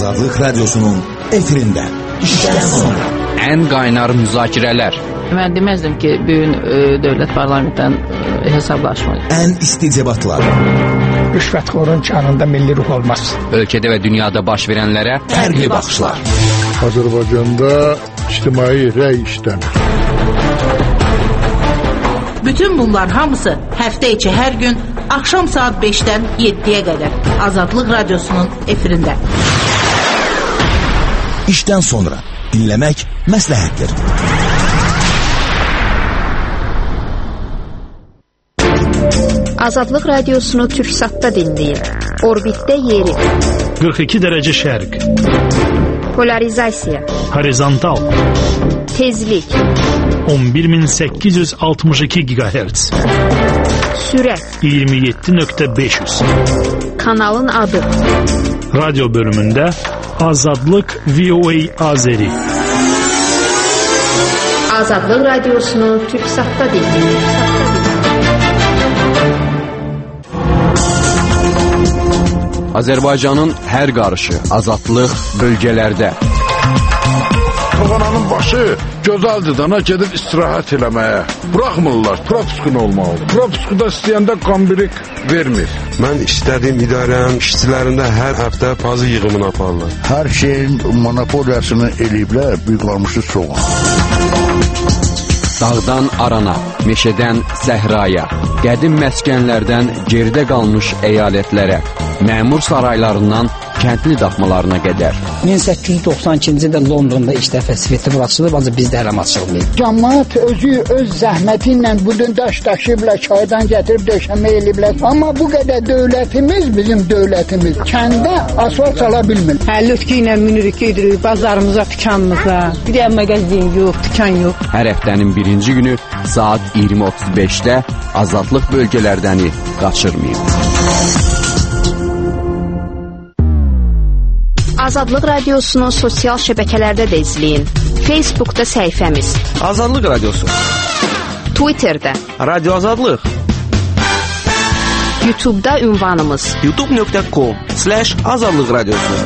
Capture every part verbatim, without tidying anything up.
Azadlıq Radyosu'nun efirinde. İşten sonra. En qaynar müzakirələr. Mən deməzdim ki, bugün e, dövlət parlamentdən e, hesablaşmalı. En isti debatlar. Rüşvətxorun canında milli ruh olmaz. Ölkədə və dünyada baş verənlərə fərqli baxışlar. Azərbaycanda ictimai rəy işləmir. Bütün bunlar hamısı həftə içi hər gün axşam saat beşdən yeddiyə qədər Azadlıq Radyosu'nun efirində. İşten sonra dinlemek məsləhətdir. Azadlıq Radiosunu Türksat'ta dinləyin. Orbitdə yeri. qırx iki dərəcə şərq. Polarizasiya. Horizontal. Tezlik. on bir min səkkiz yüz altmış iki gigahertz. Sürət. iyirmi yeddi nöqtə beş yüz. Kanalın adı. Radyo bölümündə Azadlıq V O A Azeri. Azadlıq Radiosunu Türksat'ta dinləyin. Azərbaycanın hər qarışı azadlıq bölgələrdə. Toğananın başı gözəldir dana gedib istirahət eləməyə. Bıraxmırlar, propiskun olmalıdır. Propiskuda istəyəndə qambirik vermir. Mən istədiyim idarənin işçilərində hər həftə pazı yığımını aparırlar. Hər şeyin monopoliyasını eləyiblər, büyük qalmışı soğan. Dağdan arana, meşədən səhraya, qədim məskənlərdən geridə qalmış əyalətlərə, məmur saraylarından kəndli daxmalarına qədər. min səkkiz yüz doxsan ikinci ildə Londonda ilk dəfə svetofor açılıb, ancaq bizdə hələ açılmayıb. Cəmaət özü öz zəhməti ilə bu gün daş daşıyıblar, çaydan gətirib döşəmə eləyiblər. Amma bu qədər dövlətimiz, bizim dövlətimiz kəndə asfalt sala bilmir. Hə, lütki ilə minirik, gedirik bazarımıza, dükanımıza. Bir də mağazin yox, dükan yox. Hər həftənin birinci günü saat iyirmi otuz beşdə Azadlıq bölgələrdəni qaçırmayın. Azadlıq Radiosunu sosial şəbəkələrdə də izləyin. Facebookda səhifəmiz Azadlıq Radiosu, Twitterdə Radio Azadlıq, YouTube'da ünvanımız youtube nöqtə com slash azadlıq radiosu.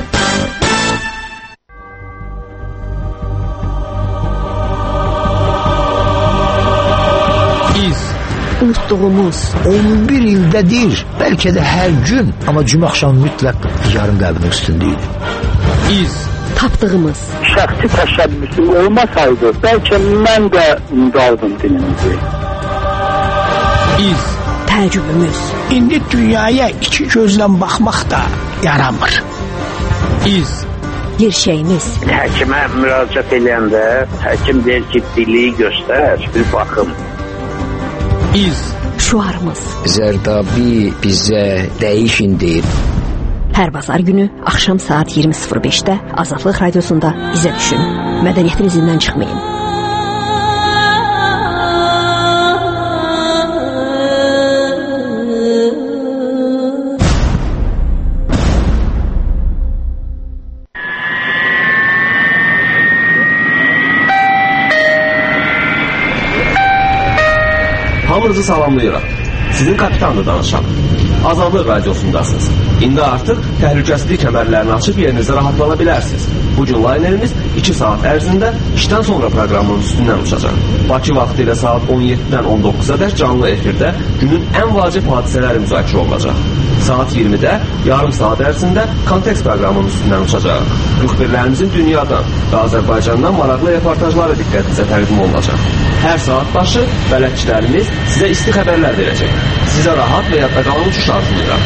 İz unutduğumuz on bir ildədir, bəlkə də hər gün, amma cümə axşamı mütləq yarım qəbrin üstündəydi. İz tapdığımız şəxsi təşəbbüsü olmasaydı, bəlkə mən də qaldım dilimizi. İz təcrübəmiz. İndi dünyaya iki gözlə baxmaq da yaramır. İz gerçəyimiz. Həkimə müraciət edəndə həkim deyir ki, biliyi göstər, bir baxım. İz şuarımız. Zərdabi bizə dəyişin deyir. Hər bazar günü axşam saat iyirmi sıfır beşdə Azadlıq Radiosunda bizə düşün. Mədəniyyətin izindən çıxmayın. Hamınızı salamlayıram. Sizin kapitanla danışam. Azadlıq Radiosundasınız. İndi artıq təhlükəsizlik kəmərlərini açıb yerinizdə rahatlana bilərsiniz. Bugün laynerimiz iki saat ərzində işdən sonra proqramının üstündən uçacaq. Bakı vaxtı ilə saat on yeddidən on doqquza dək canlı efirdə günün ən vacib hadisələri müzakirə olunacaq. Saat iyirmidə yarım saat ərzində kontekst proqramının üstündən uçacaq. Müxbirlərimizin dünyadan və Azərbaycandan maraqlı reportajları diqqətinizə təqdim olunacaq. Hər saat başı bələdçilərimiz sizə isti xəbərlər verəcək. Sizə rahat və yadda qalan uçuş arzulayıram.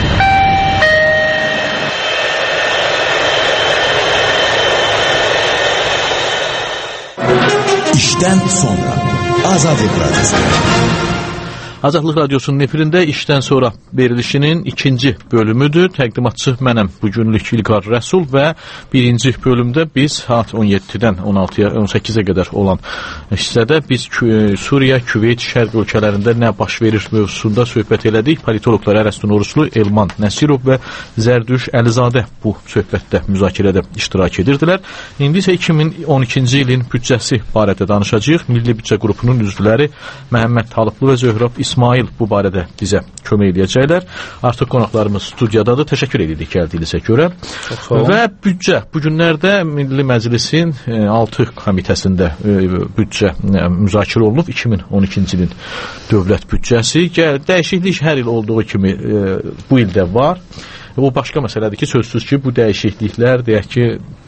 İşten sonra Azadlıq Radyosu. Azadlıq Radyosunun efirində işdən sonra verilişinin ikinci bölümüdür. Təqdimatçı mənəm bugünlük İlqar Rəsul və birinci bölümdə biz saat on yeddidən on altıya, on səkkizə qədər olan hissədə biz Suriya, Küveyt, Şərq ölkələrində nə baş verir mövzusunda söhbət elədik. Politologlar Ərəstun Oruclu, Elman Nəsirov və Zərdüş Əlizadə bu söhbətdə, müzakirədə iştirak edirdilər. İndi isə iki min on ikinci ilin büdcəsi barədə danışacağıq. Milli Büdcə qrupunun üzvləri Məhəmməd Talıblı və Zöhrab İsmail İsmail bu barədə bizə kömək edəcəklər. Artıq qonaqlarımız studiyadadır. Təşəkkür edirik gəldiyinizə görə. Və büdcə. Bu günlərdə Milli Məclisin altı komitəsində büdcə müzakirə olunub. iki min on ikinci ilin dövlət büdcəsi. Dəyişiklik hər il olduğu kimi bu ildə var. O başqa məsələdir ki, sözsüz ki, bu dəyişikliklər deyək ki,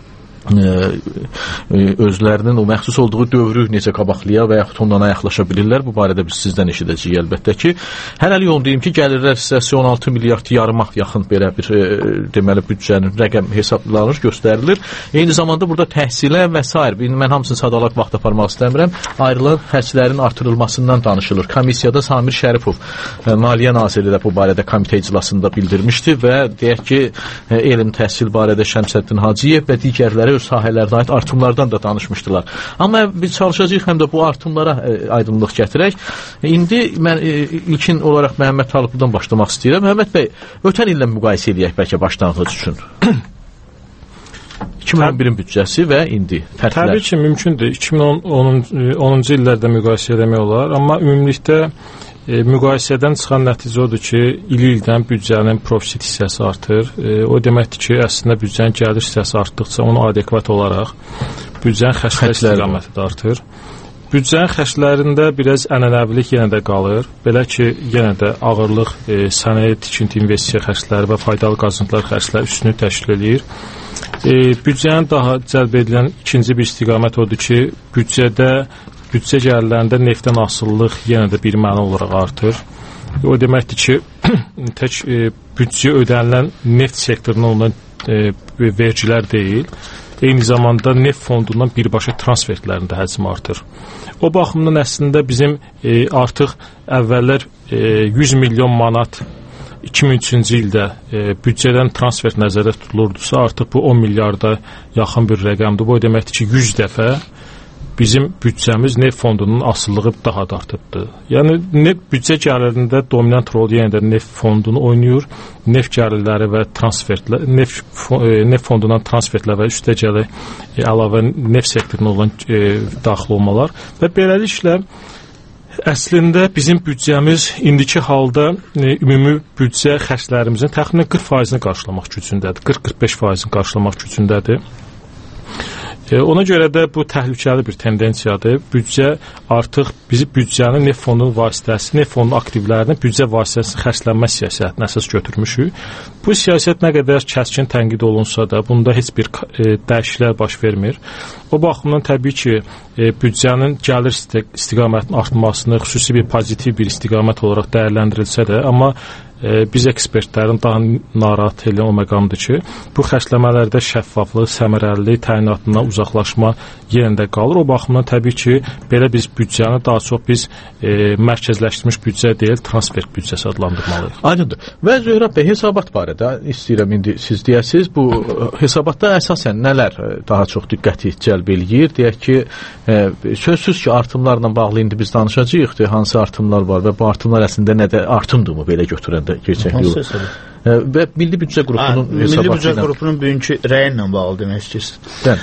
özlərinin o məxsus olduğu dövrü necə qabaqlaya və yaxud ondan yaxlaşa bilirlər. Bu barədə biz sizdən eşidəcəyik əlbəttə ki. Hələlik onu deyim ki, gəlirlər hissəsi on altı milyard yarıma yaxın belə bir e, deməli büdcənin rəqəm hesablanır, göstərilir. Eyni zamanda burada təhsilə və s. mən hamısını sadalaq vaxt aparmaq istəmirəm. Ayrılan xərclərin artırılmasından danışılır. Komissiyada Samir Şərifov, e, Maliyyə Naziri də bu barədə komitə iclasında bildirmişdi və deyək ki, e, elm təhsil barədə Şəmsəddin Hacıyev və digərləri öz sahələrdə ait artımlardan da danışmışdılar. Amma biz çalışacağıq həm də bu artımlara e, aydınlıq gətirək. E, indi mən e, ilkin olaraq Məhəmməd Talıqlıdan başlamaq istəyirəm. Məhəmməd bəy, ötən illə müqayisə edək bəlkə başlanğıc üçün. iki min on birin büdcəsi və indi fərqlər. Təbii ki, mümkündür. iki min onuncu illərdə müqayisə etmək olar, amma ümumilikdə E, müqayisədən çıxan nəticə odur ki, il-ildən büdcənin profit hissəsi artır. E, o deməkdir ki, əslində büdcənin gəlir hissəsi artdıqca onu adekvat olaraq büdcənin xərclər istiqaməti də artır. Büdcənin xərclərində biraz ənənəvilik yenə də qalır. Belə ki, yenə də ağırlıq e, sənaye, tikinti, investisiya xərcləri və faydalı qazıntılar xərcləri üstünü təşkil edir. E, büdcənin daha cəlb edilən ikinci bir istiqamət odur ki, büdcədə büdcə gəlirlərində neftdən asılılıq yenə də bir məna olaraq artır. O deməkdir ki, tək e, büdcə ödənilən neft sektoruna olunan e, vergilər deyil, eyni zamanda neft fondundan birbaşa transfertlərin də həcmi artır. O baxımdan əslində bizim e, artıq əvvəllər e, yüz milyon manat iki min üçüncü ildə e, büdcədən transfert nəzərdə tutulurdusa, artıq bu on milyarda yaxın bir rəqəmdir. Bu o deməkdir ki, yüz dəfə bizim büdcəmiz neft fondunun asılılığı daha da artıbdır. Yəni neft büdcə gəlirində dominant rol yenə də neft fondunu oynayır. Neft gəlirləri və transfertlər, neft, e, neft fondundan transfertlər və üstəgəli e, əlavə neft sektoruna olan e, daxil olmalar və beləliklə əslində bizim büdcəmiz indiki halda e, ümumi büdcə xərclərimizin təxminən qırx faizini qarşılamaq gücündədir. qırx qırx beş faizini qarşılamaq gücündədir. Ona görə də bu təhlükəli bir tendensiyadır. Büdcə artıq bizi büdcənin neft fondunun vasitəsi, neft fondunun aktivlərinin büdcə vasitəsinin xərclənmə siyasətinə əsas götürmüşük. Bu siyasət nə qədər kəskin tənqid olunsa da, bunda heç bir e, dəyişikliklər baş vermir. O baxımdan təbii ki, e, büdcənin gəlir istiqamətinin artmasını xüsusi bir pozitiv bir istiqamət olaraq dəyərləndirilsə də, amma e, biz ekspertlərin daha narahat edən o məqamdır ki, bu xərcləmələrdə şəffaflıq, səmərəlilik, təyinatından uzaqlaşma yenə də qalır. O baxımdan təbii ki, belə biz büdcəni daha çox biz e, mərkəzləşdirilmiş büdcə deyil, transfer büdcəsi adlandırmalıyıq. Aydındır. Və Zöhrət bəy, hesabat barədə istəyirəm indi siz deyəsiniz. Bu hesabatda əsasən nələr daha çox diqqəti cəlb eləyir? Deyək ki, e, sözsüz ki, artımlarla bağlı indi biz danışacağıq, hansı artımlar var və bu artımlar əslində nədə artımdır mı belə götürəndə gerçək yox? Və Milli Büdcə qrupunun ha, Milli Büdcə qrupunun bugünkü rəyi ilə bağlı demək istəyirsən.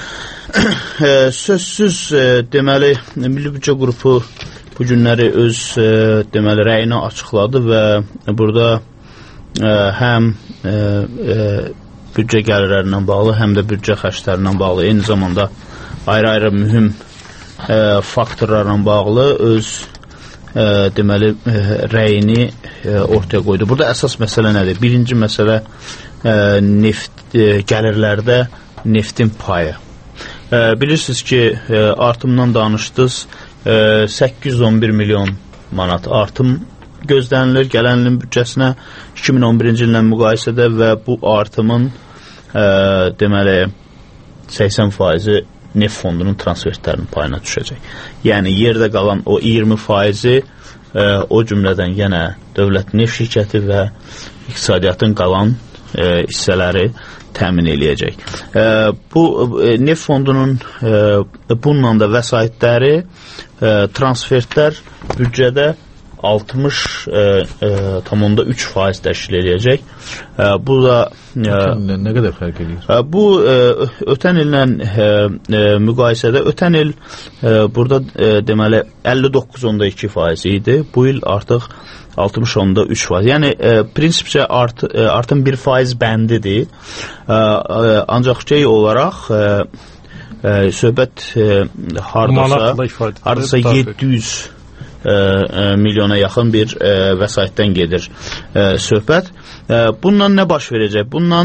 Sözsüz e, deməli Milli Büdcə qrupu bu günləri öz e, deməli rəyini açıqladı və burada e, həm e, e, büdcə gəlirlərindən bağlı, həm də büdcə xərclərindən bağlı, eyni zamanda ayrı-ayrı mühüm e, faktorlarla bağlı öz e, deməli e, rəyini e, ortaya qoydu. Burada əsas məsələ nədir? Birinci məsələ e, neft e, gəlirlərdə neftin payı. E, bilirsiniz ki, e, artımdan danışdınız, e, səkkiz yüz on bir milyon manat artım gözlənilir gələn ilin büdcəsinə iki min on birinci illə müqayisədə və bu artımın e, deməli səksən faizi neft fondunun transfertlərinin payına düşəcək. Yəni yerdə qalan o iyirmi faizi e, o cümlədən yenə dövlət neft şirkəti və iqtisadiyyatın qalan e, hissələri təmin eləyəcək. E, bu e, neft fondunun e, bununla da vəsaitləri e, transfertlər büdcədə altmış tam onda üç faiz təşkil edəcək. E, bu da e, nə qədər fərq edir? E, bu e, ötən illə e, e, müqayisədə ötən il e, burada e, deməli əlli doqquz onda iki faiz idi. Bu il artıq altmış onda üç faiz. Yəni e, prinsipcə art, e, artım bir faiz bəndidir. E, e, ancaq şey olaraq e, e, söhbət e, hardasa hardasa yeddi yüz E, e, milyona yaxın bir e, vəsaitdən gedir e, söhbət. E, bundan nə baş verəcək? Bundan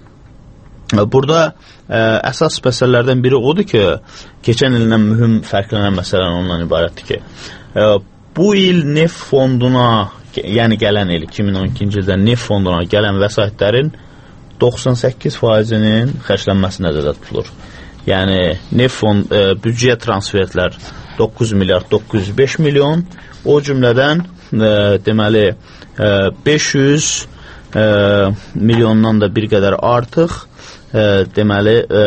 e, burada e, əsas məsələlərdən biri odur ki, keçən ildən mühüm fərqlənən məsələ ondan ibarətdir ki, e, bu il neft fonduna, yəni gələn il iki min on ikinci ildə neft fonduna gələn vəsaitlərin doxsan səkkiz faizinin xərclənməsi nəzərdə tutulur. Yəni neft fond e, büdcəyə transferlər doqquz milyard doqquz yüz beş milyon, o cümlədən e, deməli e, beş yüz e, milyondan da bir qədər artıq e, deməli e,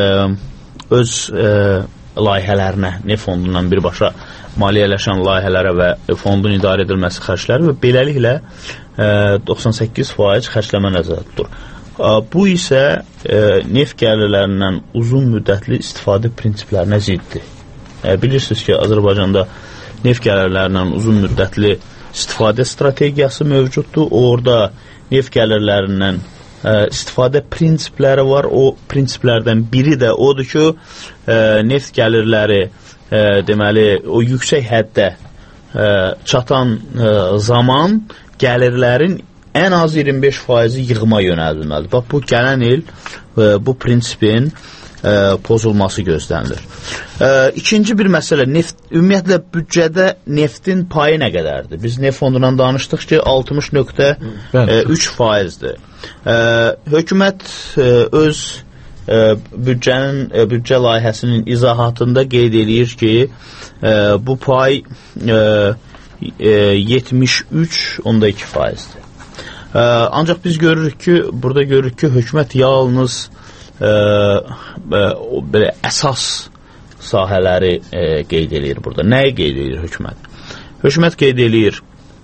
öz e, layihələrinə, neft fondundan birbaşa maliyyələşən layihələrə və fondun idarə edilməsi xərcləri və beləliklə e, doxsan səkkiz faiz xərcləmə nəzərdə tutulur. E, bu isə e, neft gəlirlərindən uzun müddətli istifadə prinsiplərinə ziddir. E, bilirsiniz ki, Azərbaycanda neft gəlirlərindən uzun müddətli istifadə strategiyası mövcuddur. Orada neft gəlirlərindən e, istifadə prinsipləri var. O prinsiplərdən biri də odur ki, e, neft gəlirləri e, deməli o yüksək həddə e, çatan e, zaman gəlirlərin ən az iyirmi beş faizi yığıma yönəldilməlidir. Bax, bu gələn il e, bu prinsipin e, pozulması gözlənilir. E, ikinci bir məsələ, neft, ümumiyyətlə büdcədə neftin payı nə qədərdir? Biz neft fondundan danışdıq ki, altmış nöqtə üç faizdir. E, hökumət e, öz e, büdcənin, e, büdcə layihəsinin izahatında qeyd edir ki, e, bu pay e, e, yetmiş üç onda iki faizdir. E, ancaq biz görürük ki, burada görürük ki, hökumət yalnız e, e, belə əsas sahələri e, qeyd edir burada. Nəyi qeyd edir hökumət? Hökumət qeyd edir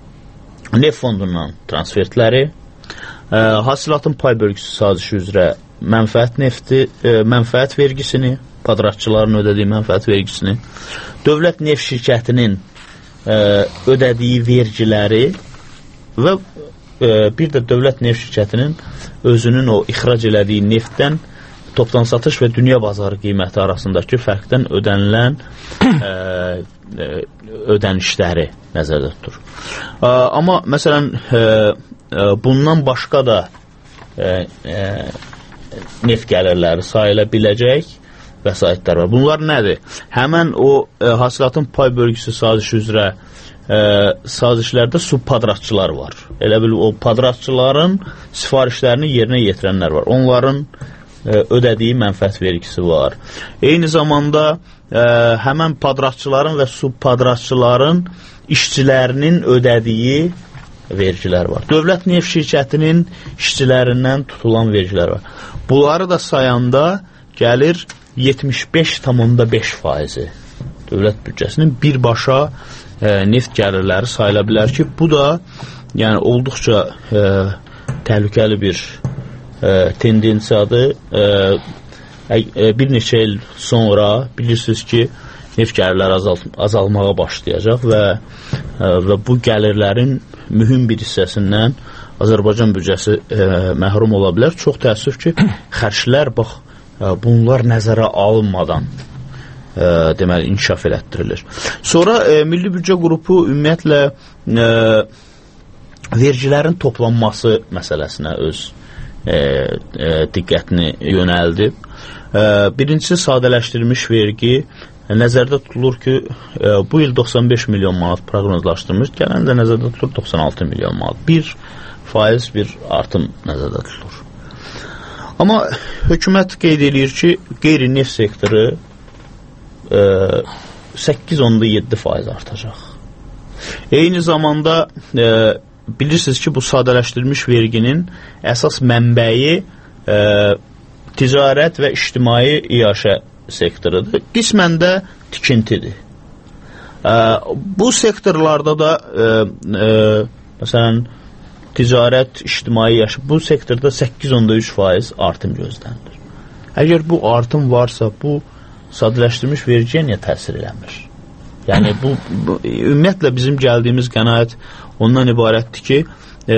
neft fondundan transfertləri, e, hasilatın pay bölgüsü sazişi üzrə mənfəət nefti, e, mənfəət vergisini, padratçıların ödədiyi mənfəət vergisini, dövlət neft şirkətinin e, ödədiyi vergiləri və e, bir də dövlət neft şirkətinin özünün o ixrac elədiyi neftdən topdan satış və dünya bazarı qiyməti arasındakı fərqdən ödənilən e, e, ödənişləri nəzərdə tutur. E, amma məsələn e, e, bundan başqa da e, e, neft gəlirləri sayıla biləcək vəsaitlər var. Bunlar nədir? Həmən o e, hasilatın pay bölgüsü sazişi üzrə e, sazişlərdə subpadratçılar var. Elə bil o padratçıların sifarişlərini yerinə yetirənlər var. Onların ödədiyi mənfəət vergisi var. Eyni zamanda ə, həmən padratçıların və subpadratçıların işçilərinin ödədiyi vergilər var. Dövlət neft şirkətinin işçilərindən tutulan vergilər var. Bunları da sayanda gəlir yetmiş beş tam onda beş faizi. Dövlət büdcəsinin birbaşa ə, neft gəlirləri sayıla bilər ki, bu da yəni olduqca ə, təhlükəli bir E, tendensiyadır. E, e, bir neçə il sonra bilirsiniz ki, neft gəlirləri azal, azalmağa başlayacaq və, e, və bu gəlirlərin mühüm bir hissəsindən Azərbaycan büdcəsi e, məhrum ola bilər. Çox təəssüf ki, xərclər bax, e, bunlar nəzərə alınmadan e, deməli, inkişaf elətdirilir. Sonra e, Milli Büdcə Qrupu ümumiyyətlə e, vergilərin toplanması məsələsinə öz E, e, diqqətini yönəldib. E, birincisi sadələşdirilmiş vergi e, nəzərdə tutulur ki, e, bu il doxsan beş milyon manat proqnozlaşdırılmış, gələn də nəzərdə tutulur doxsan altı milyon manat. Bir faiz bir artım nəzərdə tutulur. Amma hökumət qeyd edir ki, qeyri-neft sektoru e, səkkiz onda yeddi faiz artacaq. Eyni zamanda e, bilirsiniz ki, bu sadələşdirilmiş verginin əsas mənbəyi e, ticarət və ictimai iaşə sektorudur. Qismən də tikintidir. Bu sektorlarda da e, e, məsələn ticarət, ictimai yaşam bu sektorda səkkiz nöqtə üç faiz artım gözlənilir. Əgər bu artım varsa, bu sadələşdirilmiş vergiyə niyə təsir eləmir? Yəni bu, bu ümumiyyətlə bizim gəldiyimiz qənaət ondan ibarətdir ki, e,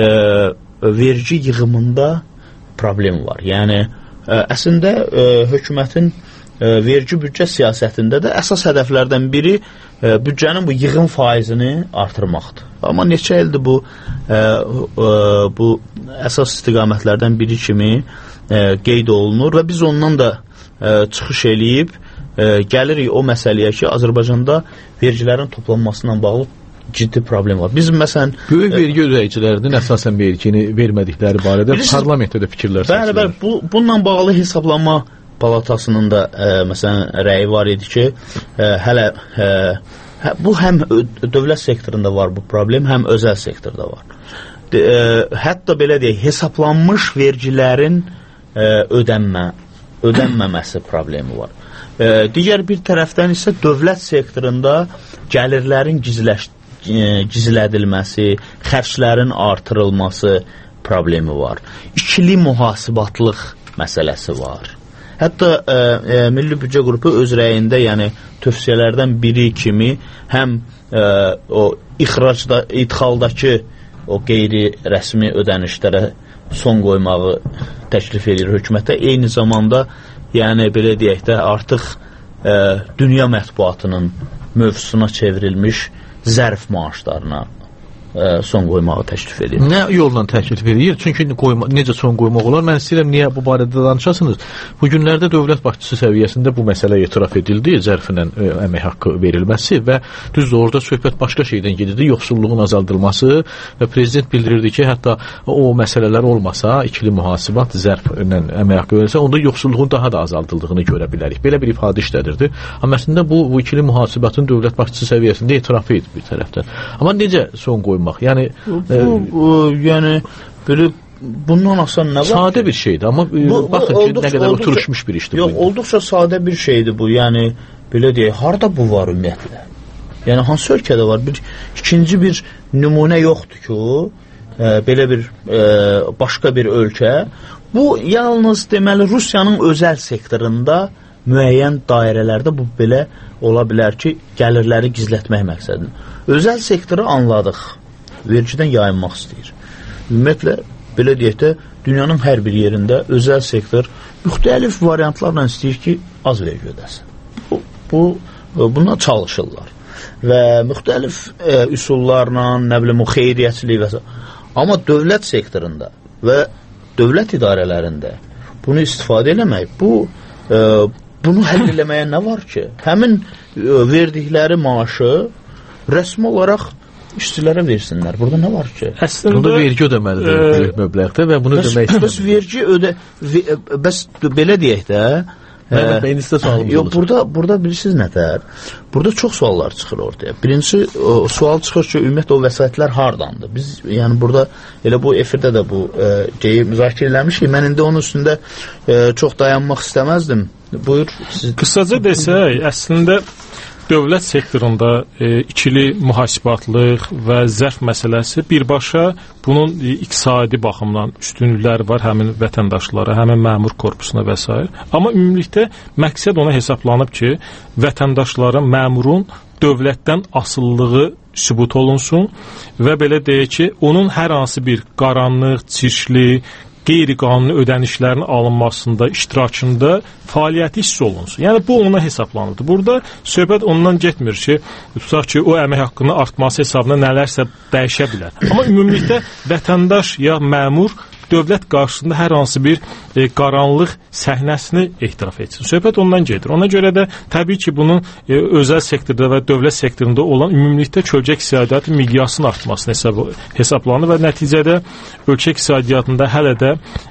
vergi yığımında problem var. Yəni e, əslində e, hökumətin e, vergi büdcə siyasətində də əsas hədəflərdən biri e, büdcənin bu yığım faizini artırmaqdır. Amma neçə ildir bu e, e, bu əsas istiqamətlərdən biri kimi e, qeyd olunur və biz ondan da e, çıxış eləyib e, gəlirik o məsələyə ki, Azərbaycanda vergilərin toplanmasından bağlı ciddi problem var. Bizim məsələn böyük vergi ödəyicilərinin əsasən vergini vermədikləri barədə parlamentdə də fikirlər səslənir. Bəli, bəli, bu bununla bağlı hesablanma palatasının da e, məsələn rəyi var idi ki, e, hələ e, hə, bu həm dövlət sektorunda var bu problem, həm özəl sektorda var. De, e, hətta belə deyək, hesablanmış vergilərin e, ödənmə, ödənməməsi problemi var. E, digər bir tərəfdən isə dövlət sektorunda gəlirlərin gizləş gizlədilməsi, xərclərin artırılması problemi var. İkili mühasibatlıq məsələsi var. Hətta e, e, Milli Büdcə Qrupu öz rəyində, yəni tövsiyələrdən biri kimi həm e, o ixracda, idxaldakı o qeyri-rəsmi ödənişlərə son qoymağı təklif edir hökumətə. Eyni zamanda, yəni belə deyək də, artıq e, dünya mətbuatının mövzusuna çevrilmiş zərf maaşlarına ə, son qoymağı təklif edir. Nə yolla təklif edir? Çünki qoyma, necə son qoymaq olar? Mən istəyirəm, niyə bu barədə danışasınız? Bu günlərdə dövlət başçısı səviyyəsində bu məsələ etiraf edildi, zərfinlə ə, əmək haqqı verilməsi və düzdür, orada söhbət başqa şeydən gedirdi, yoxsulluğun azaldılması və prezident bildirirdi ki, hətta o məsələlər olmasa, ikili mühasibat zərflə əmək haqqı verilsə, onda yoxsulluğun daha da azaldıldığını görə bilərik. Belə bir ifadə işlədirdi. Amma əslində bu, bu ikili mühasibatın dövlət başçısı səviyyəsində etirafı idi bir tərəfdən. Amma necə son qoymaq? Yəni bu, bu yəni belə bundan asan nə var? Sadə bir şeydir, amma bu, baxın bu, ki, olduqca, nə qədər oturuşmuş bir işdir. Yox, bu olduqca sadə bir şeydir bu. Yəni belə deyək, harda bu var ümumiyyətlə? Yəni hansı ölkədə var? Bir ikinci bir nümunə yoxdur ki, o e, belə bir e, başqa bir ölkə. Bu yalnız deməli Rusiyanın özəl sektorunda müəyyən dairələrdə bu belə ola bilər ki, gəlirləri gizlətmək məqsədini. Özəl sektoru anladıq. Vergidən yayınmaq istəyir. Ümumiyyətlə, belə deyək də, dünyanın hər bir yerində özəl sektor müxtəlif variantlarla istəyir ki, az vergi ödəsin. Bu, bu, buna çalışırlar. Və müxtəlif e, üsullarla, nə bilim, o xeyriyyəçilik və s. Amma dövlət sektorunda və dövlət idarələrində bunu istifadə eləmək, bu, e, bunu həll eləməyə nə var ki? Həmin e, verdikləri maaşı rəsmi olaraq işçilərə versinlər. Burada nə var ki? Əslində burada vergi ödəməlidir e, böyük məbləğdə və bunu bəs, demək istəyir. Bəs vergi ödə və, bəs belə deyək də, Məhəmməd bəyin istə sualımız yox, olur. Burada, burada bilirsiniz nətər? Burada çox suallar çıxır ortaya. Birincisi, o, sual çıxır ki, ümumiyyətlə o vəsaitlər hardandır? Biz, yəni burada, elə bu efirdə də bu e, geyi müzakirə eləmişik. Mən indi onun üstündə e, çox dayanmaq istəməzdim. Buyur. Siz... Qısaca desək, əslində dövlət sektorunda e, ikili mühasibatlıq və zərf məsələsi birbaşa bunun e, iqtisadi baxımdan üstünlükləri var həmin vətəndaşlara, həmin məmur korpusuna və s. Amma ümumilikdə məqsəd ona hesablanıb ki, vətəndaşların, məmurun dövlətdən asılılığı sübut olunsun və belə deyək ki, onun hər hansı bir qaranlıq, çirkli, qeyri-qanuni ödənişlərin alınmasında, iştirakında fəaliyyəti hiss olunsun. Yəni, bu ona hesablanırdı. Burada söhbət ondan getmir ki, tutaq ki, o əmək haqqının artması hesabına nələrsə dəyişə bilər. Amma ümumilikdə vətəndaş ya məmur dövlət qarşısında hər hansı bir e, qaranlıq səhnəsini etiraf etsin. Söhbət ondan gedir. Ona görə də təbii ki, bunun e, özəl sektorda və dövlət sektorunda olan ümumilikdə ölkə iqtisadiyyatı miqyasının artmasını hesab hesablanır və nəticədə ölkə iqtisadiyyatında hələ də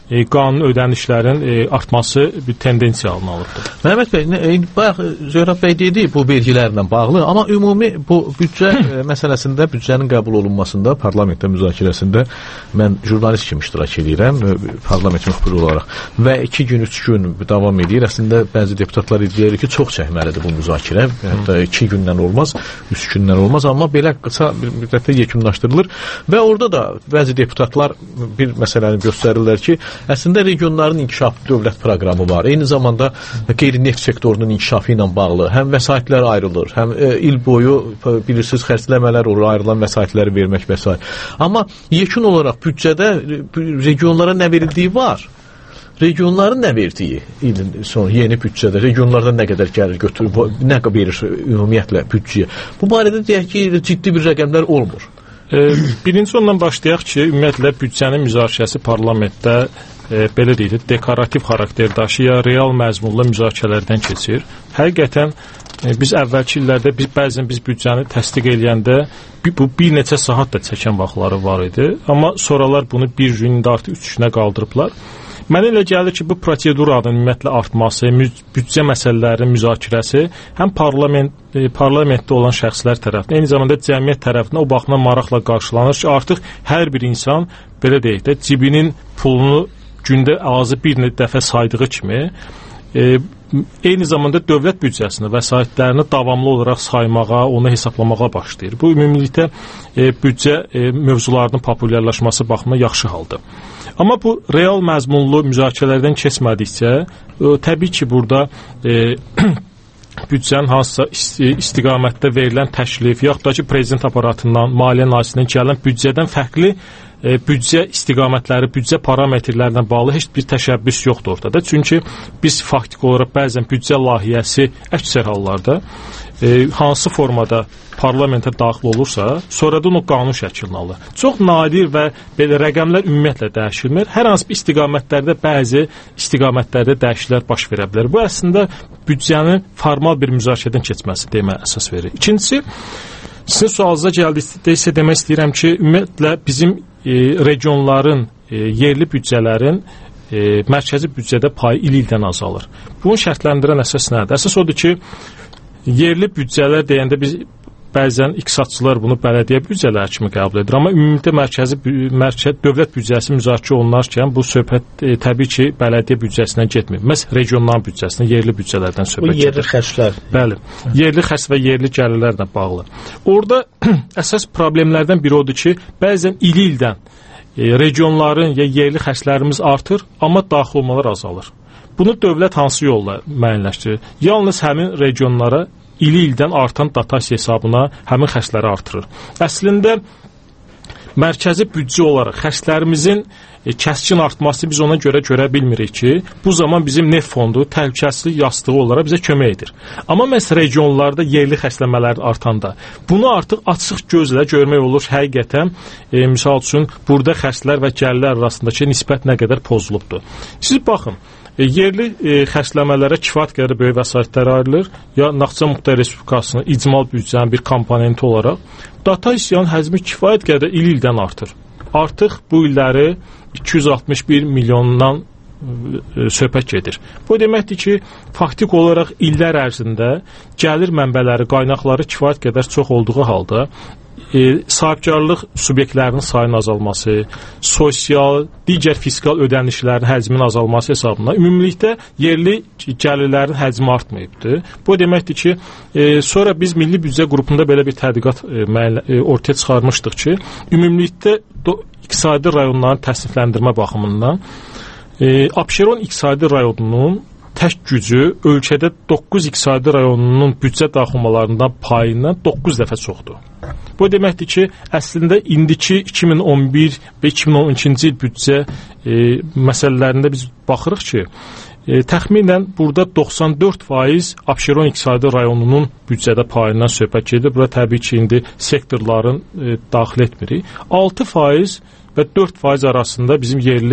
e, qanun ödənişlərin e, artması bir tendensiya alına alıbdır. Məhəmməd bəy, e, bayaq Zöhrab bəy dedi bu vergilərlə bağlı, amma ümumi bu büdcə e, məsələsində, büdcənin qəbul olunmasında, parlamentdə müzakirəsində mən jurnalist kimi iştirak edirəm, parlament müxbiri olaraq və iki gün, üç gün davam edir. Əslində bəzi deputatlar iddia edir ki, çox çəkməlidir bu müzakirə, hətta iki gündən olmaz, üç gündən olmaz, amma belə qısa bir müddətdə yekunlaşdırılır və orada da bəzi deputatlar bir məsələni göstərirlər ki, əslində regionların inkişafı dövlət proqramı var. Eyni zamanda qeyri-neft sektorunun inkişafı ilə bağlı həm vəsaitlər ayrılır, həm e, il boyu bilirsiniz xərcləmələr olur, ayrılan vəsaitləri vermək və s. Amma yekun olaraq büdcədə regionlara nə verildiyi var. Regionların nə verdiyi ilin son yeni büdcədə, regionlarda nə qədər gəlir götürür, nə verir ümumiyyətlə büdcəyə. Bu barədə deyək ki, ciddi bir rəqəmlər olmur. E, birinci ondan başlayaq ki, ümumiyyətlə büdcənin müzakirəsi parlamentdə e, belə deyilir, dekorativ xarakter daşıyır, real məzmunlu müzakirələrdən keçir. Həqiqətən e, biz əvvəlki illərdə biz bəzən biz büdcəni təsdiq eləyəndə bir, bu bir neçə saat da çəkən vaxtları var idi, amma sonralar bunu bir gündə artıq üç günə qaldırıblar. Mənə elə gəlir ki, bu proseduranın ümumiyyətlə artması, büdcə məsələlərinin müzakirəsi həm parlament, e, parlamentdə olan şəxslər tərəfindən, eyni zamanda cəmiyyət tərəfindən o baxımdan maraqla qarşılanır ki, artıq hər bir insan, belə deyək də, cibinin pulunu gündə azı bir dəfə saydığı kimi, e, eyni zamanda dövlət büdcəsini, vəsaitlərini davamlı olaraq saymağa, onu hesablamağa başlayır. Bu, ümumilikdə e, büdcə e, mövzularının populyarlaşması baxımından yaxşı haldır. Amma bu real məzmunlu müzakirələrdən keçmədikcə, e, təbii ki, burada e, büdcənin hansısa istiqamətdə verilən təklif, yaxud da ki, prezident aparatından, Maliyyə Nazirliyindən gələn büdcədən fərqli e, büdcə istiqamətləri, büdcə parametrlərlə bağlı heç bir təşəbbüs yoxdur ortada. Çünki biz faktiki olaraq bəzən büdcə layihəsi əksər hallarda e, hansı formada parlamentə daxil olursa, sonradan o qanun şəklini alır. Çox nadir və belə rəqəmlər ümumiyyətlə dəyişilmir. Hər hansı bir istiqamətlərdə bəzi istiqamətlərdə dəyişikliklər baş verə bilər. Bu əslində büdcənin formal bir müzakirədən keçməsi demə əsas verir. İkincisi, sizin sualınıza gəldikdə isə demək istəyirəm ki, ümumiyyətlə bizim e, regionların, e, yerli büdcələrin e, mərkəzi büdcədə payı il-ildən azalır. Bunu şərtləndirən əsas nədir? Əsas odur ki, yerli büdcələr deyəndə biz bəzən iqtisadçılar bunu bələdiyyə büdcələri kimi qəbul edir, amma ümumilikdə mərkəzi mərkəz dövlət büdcəsi müzakirə olunarkən bu söhbət e, təbii ki, bələdiyyə büdcəsindən getmir. Məhz regional büdcəsindən, yerli büdcələrdən söhbət gedir. Bu yerli xərclər. Bəli. Yerli xərc və yerli gəlirlərlə bağlı. Orada əsas problemlərdən biri odur ki, bəzən il-ildən e, regionların ya yerli xərclərimiz artır, amma daxil olmalar azalır. Bunu dövlət hansı yolla müəyyənləşdirir? Yalnız həmin regionlara il-ildən artan dotasiya hesabına həmin xərcləri artırır. Əslində, mərkəzi büdcə olaraq xərclərimizin e, kəskin artması biz ona görə görə bilmirik ki, bu zaman bizim neft fondu təhlükəsizlik yastığı olaraq bizə kömək edir. Amma məhz regionlarda yerli xərcləmələr artanda, bunu artıq açıq gözlə görmək olur həqiqətən, e, misal üçün, burada xərclər və gəlirlər arasındakı nisbət nə qədər pozulubdur. Siz baxın, E, yerli e, xərcləmələrə kifayət qədər böyük vəsaitlər ayrılır. Ya Naxçıvan Muxtar Respublikasının icmal büdcənin bir komponenti olaraq dotasiyanın həcmi kifayət qədər il-ildən artır. Artıq bu illəri iki yüz altmış bir milyondan e, söhbət gedir. Bu deməkdir ki, faktik olaraq illər ərzində gəlir mənbələri, qaynaqları kifayət qədər çox olduğu halda E, sahibkarlıq subyektlərinin sayının azalması, sosial, digər fiskal ödənişlərin həcminin azalması hesabına ümumilikdə yerli gəlirlərin həcmi artmayıbdır. Bu deməkdir ki, e, sonra biz Milli Büdcə qrupunda belə bir tədqiqat e, e, ortaya çıxarmışdıq ki, ümumilikdə iqtisadi rayonların təsnifləndirmə baxımından e, Abşeron iqtisadi rayonunun tək gücü ölkədə doqquz iqtisadi rayonunun büdcə daxilmalarından payından doqquz dəfə çoxdur. Bu deməkdir ki, əslində indiki iki min on bir və iki min on ikinci il büdcə e, məsələlərində biz baxırıq ki, e, təxminən burada doxsan dörd faiz Abşeron iqtisadi rayonunun büdcədə payından söhbət gedir. Bura təbii ki, indi sektorların e, daxil etmirik. altı faiz və dörd faiz arasında bizim yerli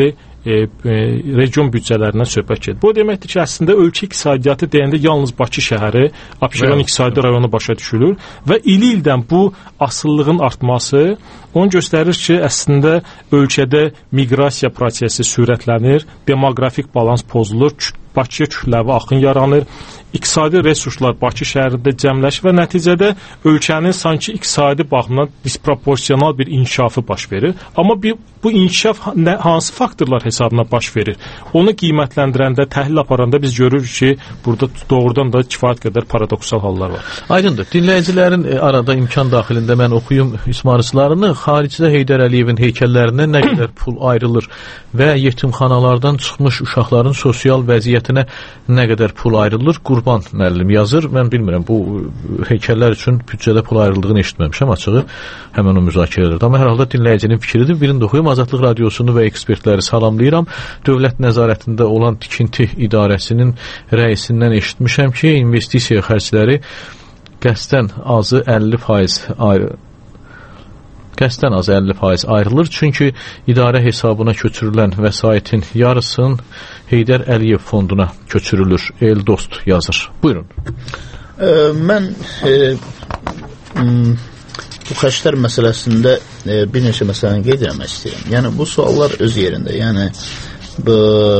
e, e, region büdcələrindən söhbət gedir. Bu deməkdir ki, əslində ölkə iqtisadiyyatı deyəndə yalnız Bakı şəhəri, Abşeron iqtisadi rayonu başa düşülür və il-ildən bu asıllığın artması onu göstərir ki, əslində ölkədə miqrasiya prosesi sürətlənir, demoqrafik balans pozulur, Bakıya kütləvi axın yaranır, iqtisadi resurslar Bakı şəhərində cəmləşir və nəticədə ölkənin sanki iqtisadi baxımdan disproporsional bir inkişafı baş verir. Amma bir, bu inkişaf nə, hansı faktorlar hesabına baş verir? Onu qiymətləndirəndə, təhlil aparanda biz görürük ki, burada doğrudan da kifayət qədər paradoksal hallar var. Aydındır. Dinləyicilərin arada imkan daxilində mən oxuyum ismarışlarını. Xaricdə Heydər Əliyevin heykəllərinə nə qədər pul ayrılır və yetimxanalardan çıxmış uşaqların sosial vəziyyətinə nə qədər pul ayrılır? Qurban müəllim yazır. Mən bilmirəm, bu heykəllər üçün büdcədə pul ayrıldığını eşitməmişəm açığı. Həmən o müzakirələrdə. Amma hər halda dinləyicinin fikridir. Birində oxuyum. Azadlıq Radiosunu və ekspertləri salamlayıram. Dövlət nəzarətində olan tikinti idarəsinin rəisindən eşitmişəm ki, investisiya xərcləri qəsdən azı əlli faiz ayrı qəsdən azı əlli faiz ayrılır. Çünki idarə hesabına köçürülən vəsaitin yarısının Heydər Əliyev fonduna köçürülür. Eldost yazır. Buyurun. E, mən e, m, bu xərclər məsələsində e, bir neçə məsələni qeyd etmək istəyirəm. Yəni bu suallar öz yerində. Yəni bu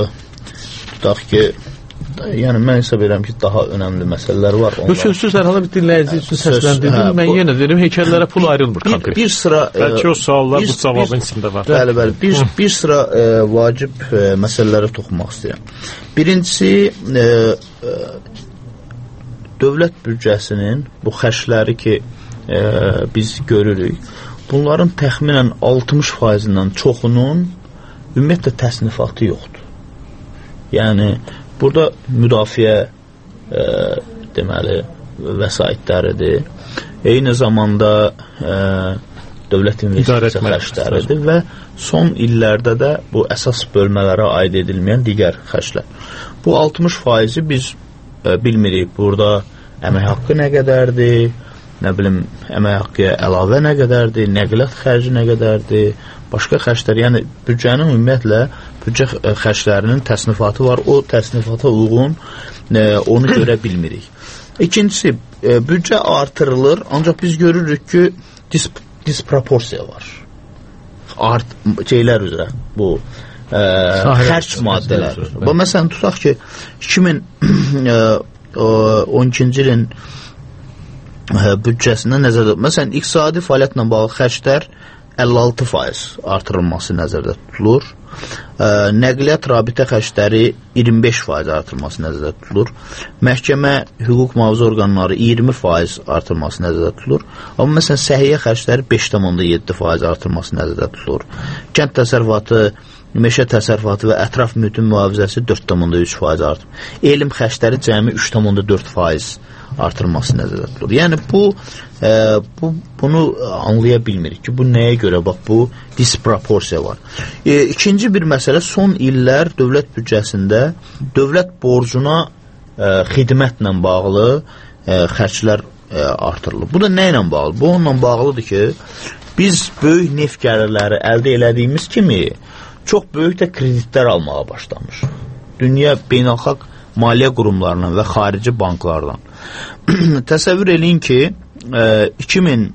tutaq ki, yəni mən hesab edirəm ki, daha önəmli məsələlər var. Bu sözsüz hər halda bir dinləyici üçün səsləndirdim. Mən bu, yenə dedim, heykəllərə pul ayrılmır bir, konkret. Bir sıra bəlkə o suallar bir, bu cavabın içində var. Bəli, bəli. Bir, bir sıra e, vacib e, məsələlərə toxunmaq istəyirəm. Birincisi e, e, dövlət büdcəsinin bu xərcləri ki e, biz görürük, bunların təxminən altmış faizindən çoxunun ümumiyyətlə təsnifatı yoxdur. Yəni burada müdafiə e, deməli vəsaitləridir. Eyni zamanda e, dövlət investisiya xərcləridir və son illərdə də bu əsas bölmələrə aid edilməyən digər xərclər. Bu altmış faizi biz e, bilmirik. Burada əmək haqqı nə qədərdir, nə bilim, əmək haqqıya əlavə nə qədərdir, nəqliyyat xərci nə qədərdir, başqa xərclər, yəni büdcənin ümumiyyətlə büdcə xərclərinin təsnifatı var, o təsnifata uyğun e, onu görə bilmirik. İkincisi, e, büdcə artırılır, ancaq biz görürük ki, disp disproporsiya var. Art şeylər üzrə, bu e, xərc maddələr. Bu məsələn tutaq ki, iki min on ikinci ilin büdcəsində nəzərdə, məsələn, iqtisadi fəaliyyətlə bağlı xərclər əlli altı faiz artırılması nəzərdə tutulur. Ə, nəqliyyat rabitə xərcləri iyirmi beş faiz artırılması nəzərdə tutulur. Məhkəmə, hüquq mühafizə orqanları iyirmi faiz artırılması nəzərdə tutulur. Amma məsələn, səhiyyə xərcləri beş tam yeddi faiz artırılması nəzərdə tutulur. Kənd təsərrüfatı, meşə təsərrüfatı və ətraf mühitin mühafizəsi dörd tam üç faiz artır. Elm xərcləri cəmi üç tam dörd faiz artırılması nəzərdə tutulur. Yəni bu, e, bu bunu anlaya bilmirik ki, bu nəyə görə, bax, bu disproporsiya var. E, ikinci bir məsələ, son illər dövlət büdcəsində dövlət borcuna e, xidmətlə bağlı e, xərclər e, artırılır. Bu da nə ilə bağlı? Bu onunla bağlıdır ki, biz böyük neft gəlirləri əldə elədiyimiz kimi çox böyük də kreditlər almağa başlamış. Dünya beynəlxalq maliyyə qurumlarından və xarici banklardan. Təsəvvür eləyin ki, iki min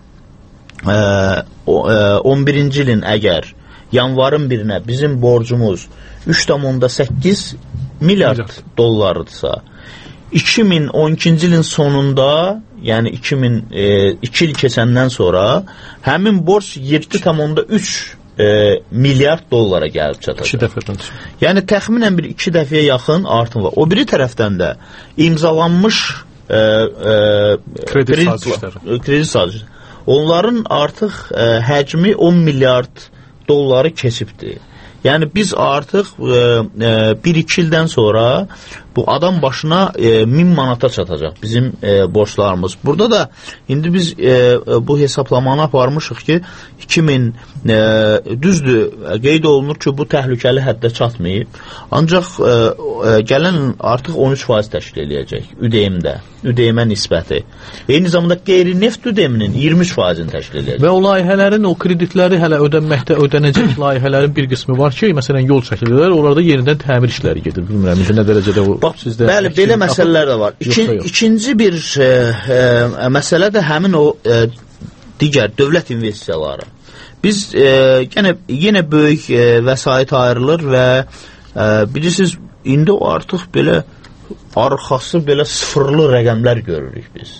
on birinci ilin əgər yanvarın birinə bizim borcumuz üç tam səkkiz milyard dollarıdırsa, iki min on ikinci ilin sonunda, yəni iki min iki il keçəndən sonra həmin borc yeddi tam üç E, milyard dollara gəlib çatacaq. İki dəfədən. Yəni təxminən bir iki dəfəyə yaxın artım var. O biri tərəfdən də imzalanmış e, e, kredit sazişləri. Kredit sazişləri. Onların artıq e, həcmi on milyard dolları keçibdir. Yəni biz artıq e, e, bir iki ildən sonra bu adam başına e, min manata çatacaq bizim e, borçlarımız. Burada da indi biz e, bu hesaplamanı aparmışıq ki iki min e, düzdür, qeyd olunur ki bu təhlükəli həddə çatmayıb. Ancaq e, e, gələn artıq on üç faiz təşkil edəcək Ü D M-də, Ü D M-ə nisbəti. Eyni zamanda qeyri-neft Ü D M-nin iyirmi üç faizini təşkil edəcək. Və o layihələrin, o kreditləri hələ ödənməkdə ödənəcək layihələrin bir qismi var ki, məsələn yol çəkilirlər, onlarda yenidən təmir işləri gedir. Bilmirəm nə dərəcədə o Bax, sizdə. Bəli, belə məsələlər də var. İkin, ikinci bir e, e, məsələ də həmin o e, digər dövlət investisiyaları. Biz e, yenə, yenə böyük e, vəsait ayrılır və e, bilirsiniz, indi o artıq belə arxası belə sıfırlı rəqəmlər görürük biz.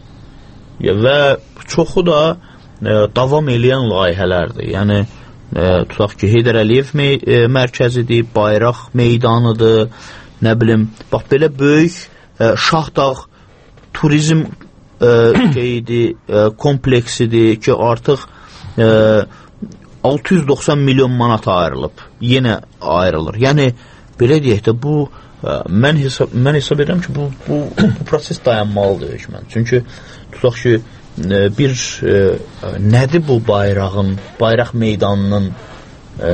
Ya, və çoxu da e, davam eləyən layihələrdir. Yəni, e, tutaq ki, Heydər Əliyev me e, mərkəzidir, Bayraq meydanıdır, nə bilim, bax, belə böyük e, Şahdağ turizm e, şeyidir, e, kompleksidir ki, artıq e, altı yüz doxsan milyon manat ayrılıb, yenə ayrılır. Yəni, belə deyək də, bu, e, mən, hesab, mən hesab edirəm ki, bu, bu, bu proses dayanmalıdır hökmən. Çünki, tutaq ki, e, bir, e, nədir bu bayrağın, bayraq meydanının e,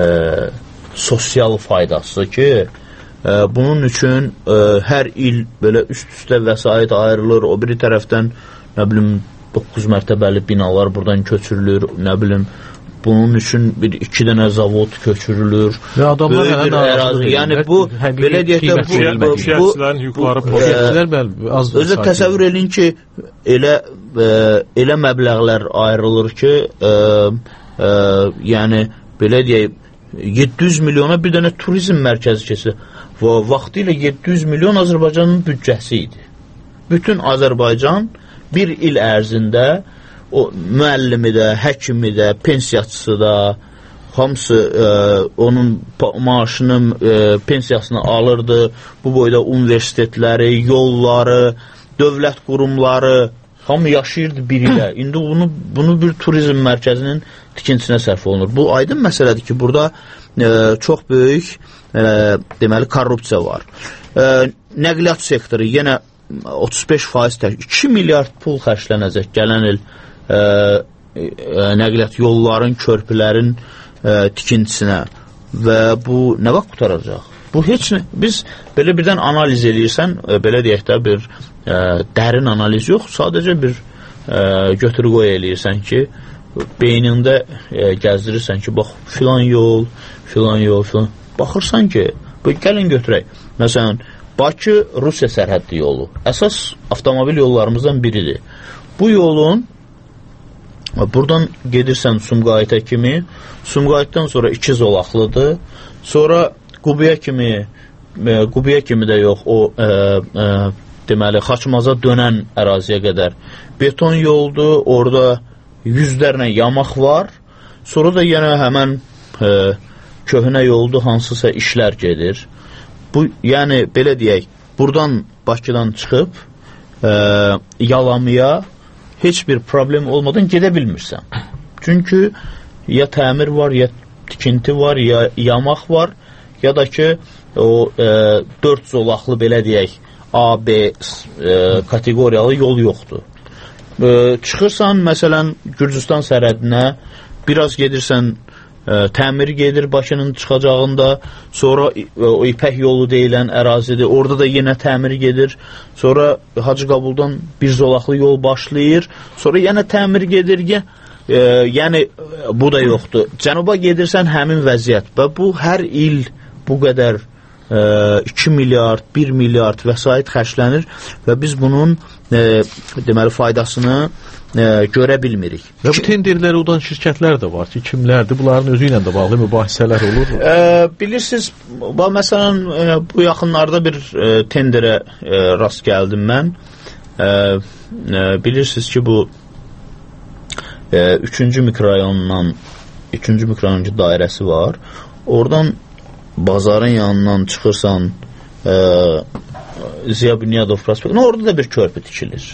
sosial faydası ki, bunun üçün ə, hər il belə üst-üstə vəsait ayrılır, o biri tərəfdən nə bilim doqquz mərtəbəli binalar buradan köçürülür, nə bilim bunun üçün bir iki dənə zavod köçürülür. Və adamlar böyük bir ərazi. Yəni bu belə deyək də bu şəxslərin hüquqları pozulur. Özü təsəvvür edin ki, elə ə, elə məbləğlər ayrılır ki, ə, ə, yəni belə deyək yeddi yüz milyona bir dənə turizm mərkəzi keçir. Və vaxtilə yeddi yüz milyon Azərbaycanın büdcəsi idi. Bütün Azərbaycan bir il ərzində o müəllimi də, həkimi də, pensiyaçısı da, hamısı e, onun maaşını, e, pensiyasını alırdı. Bu boyda universitetləri, yolları, dövlət qurumları, hamı yaşayırdı bir ilə. İndi bunu, bunu bir turizm mərkəzinin tikintisinə sərf olunur. Bu aydın məsələdir ki, burada e, çox böyük e, deməli korrupsiya var. E, nəqliyyat sektoru yenə otuz beş faiz tək, iki milyard pul xərclənəcək gələn il e, e, nəqliyyat yolların, körpülərin e, tikintisinə və bu nə vaxt qutaracaq? Bu heç nə, biz belə birdən analiz eləyirsən, e, belə deyək də bir e, dərin analiz yox, sadəcə bir e, götür-qoy eləyirsən ki, beynində e, gəzdirirsən ki, bax, filan yol, filan yol, filan. Baxırsan ki, bu, gəlin götürək. Məsələn, Bakı-Rusiya sərhəddi yolu. Əsas avtomobil yollarımızdan biridir. Bu yolun buradan gedirsən Sumqayıta kimi, Sumqayıtdan sonra iki zolaqlıdır. Sonra Qubiyə kimi, e, Qubiyə kimi də yox, o e, e, deməli, Xaçmaza dönən əraziyə qədər beton yoldur, orada yüzlərlə yamaq var. Sonra da yenə həmən e, köhnə yoldur, hansısa işlər gedir. Bu, yəni, belə deyək, buradan Bakıdan çıxıb e, Yalamıya heç bir problem olmadan gedə bilmirsən. Çünki ya təmir var, ya tikinti var, ya yamaq var, ya da ki, o e, dörd zolaqlı, belə deyək, A, B e, kateqoriyalı yol yoxdur. E, çıxırsan, məsələn, Gürcüstan sərhədinə, biraz gedirsən, e, təmir gedir Bakının çıxacağında, sonra e, o İpək yolu deyilən ərazidir, orada da yenə təmir gedir, sonra Hacı Qabuldan bir zolaqlı yol başlayır, sonra yenə təmir gedir, yenə e, yəni bu da yoxdur. Cənuba gedirsən, həmin vəziyyət və bu hər il bu qədər e, iki milyard, bir milyard vəsait xərclənir və biz bunun e, deməli faydasını e, görə bilmirik. Və bu tenderləri udan şirkətlər də var ki, kimlərdir? Bunların özü ilə də bağlı mübahisələr olur. E, bilirsiniz, məsələn, e, bu yaxınlarda bir e, tenderə e, rast gəldim mən. E, e, bilirsiniz ki, bu e, üçüncü mikrorayondan üçüncü mikrorayonun dairəsi var. Oradan bazarın yanından çıxırsan e, Ziya Bünyadov prospekti, orada da bir körpü tikilir.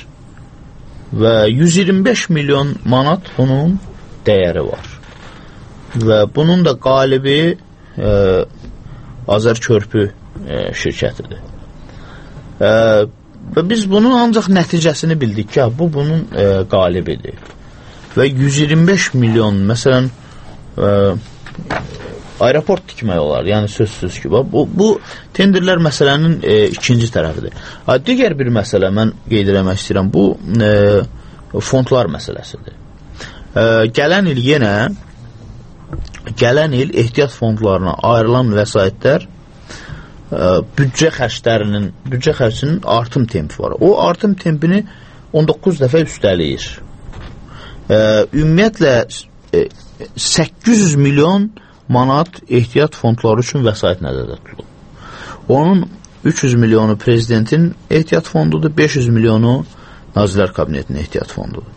Və yüz iyirmi beş milyon manat bunun dəyəri var. Və bunun da qalibi e, Azər Körpü e, şirkətidir. E, və biz bunun ancaq nəticəsini bildik ki, bu bunun e, qalibidir. Və yüz iyirmi beş milyon, məsələn, e, aeroport tikmək olar, yəni sözsüz ki, bu, bu tenderlər məsələnin e, ikinci tərəfidir. Ha, digər bir məsələ mən qeyd eləmək istəyirəm, bu e, fondlar məsələsidir. E, gələn il yenə, gələn il ehtiyat fondlarına ayrılan vəsaitlər büdcə xərclərinin, büdcə xərcinin artım tempi var. O artım tempini on doqquz dəfə üstələyir. Ümumiyyətlə səkkiz yüz milyon manat ehtiyat fondları üçün vəsait nəzərdə tutulur. Onun üç yüz milyonu prezidentin ehtiyat fondudur, beş yüz milyonu Nazirlər Kabinetinin ehtiyat fondudur.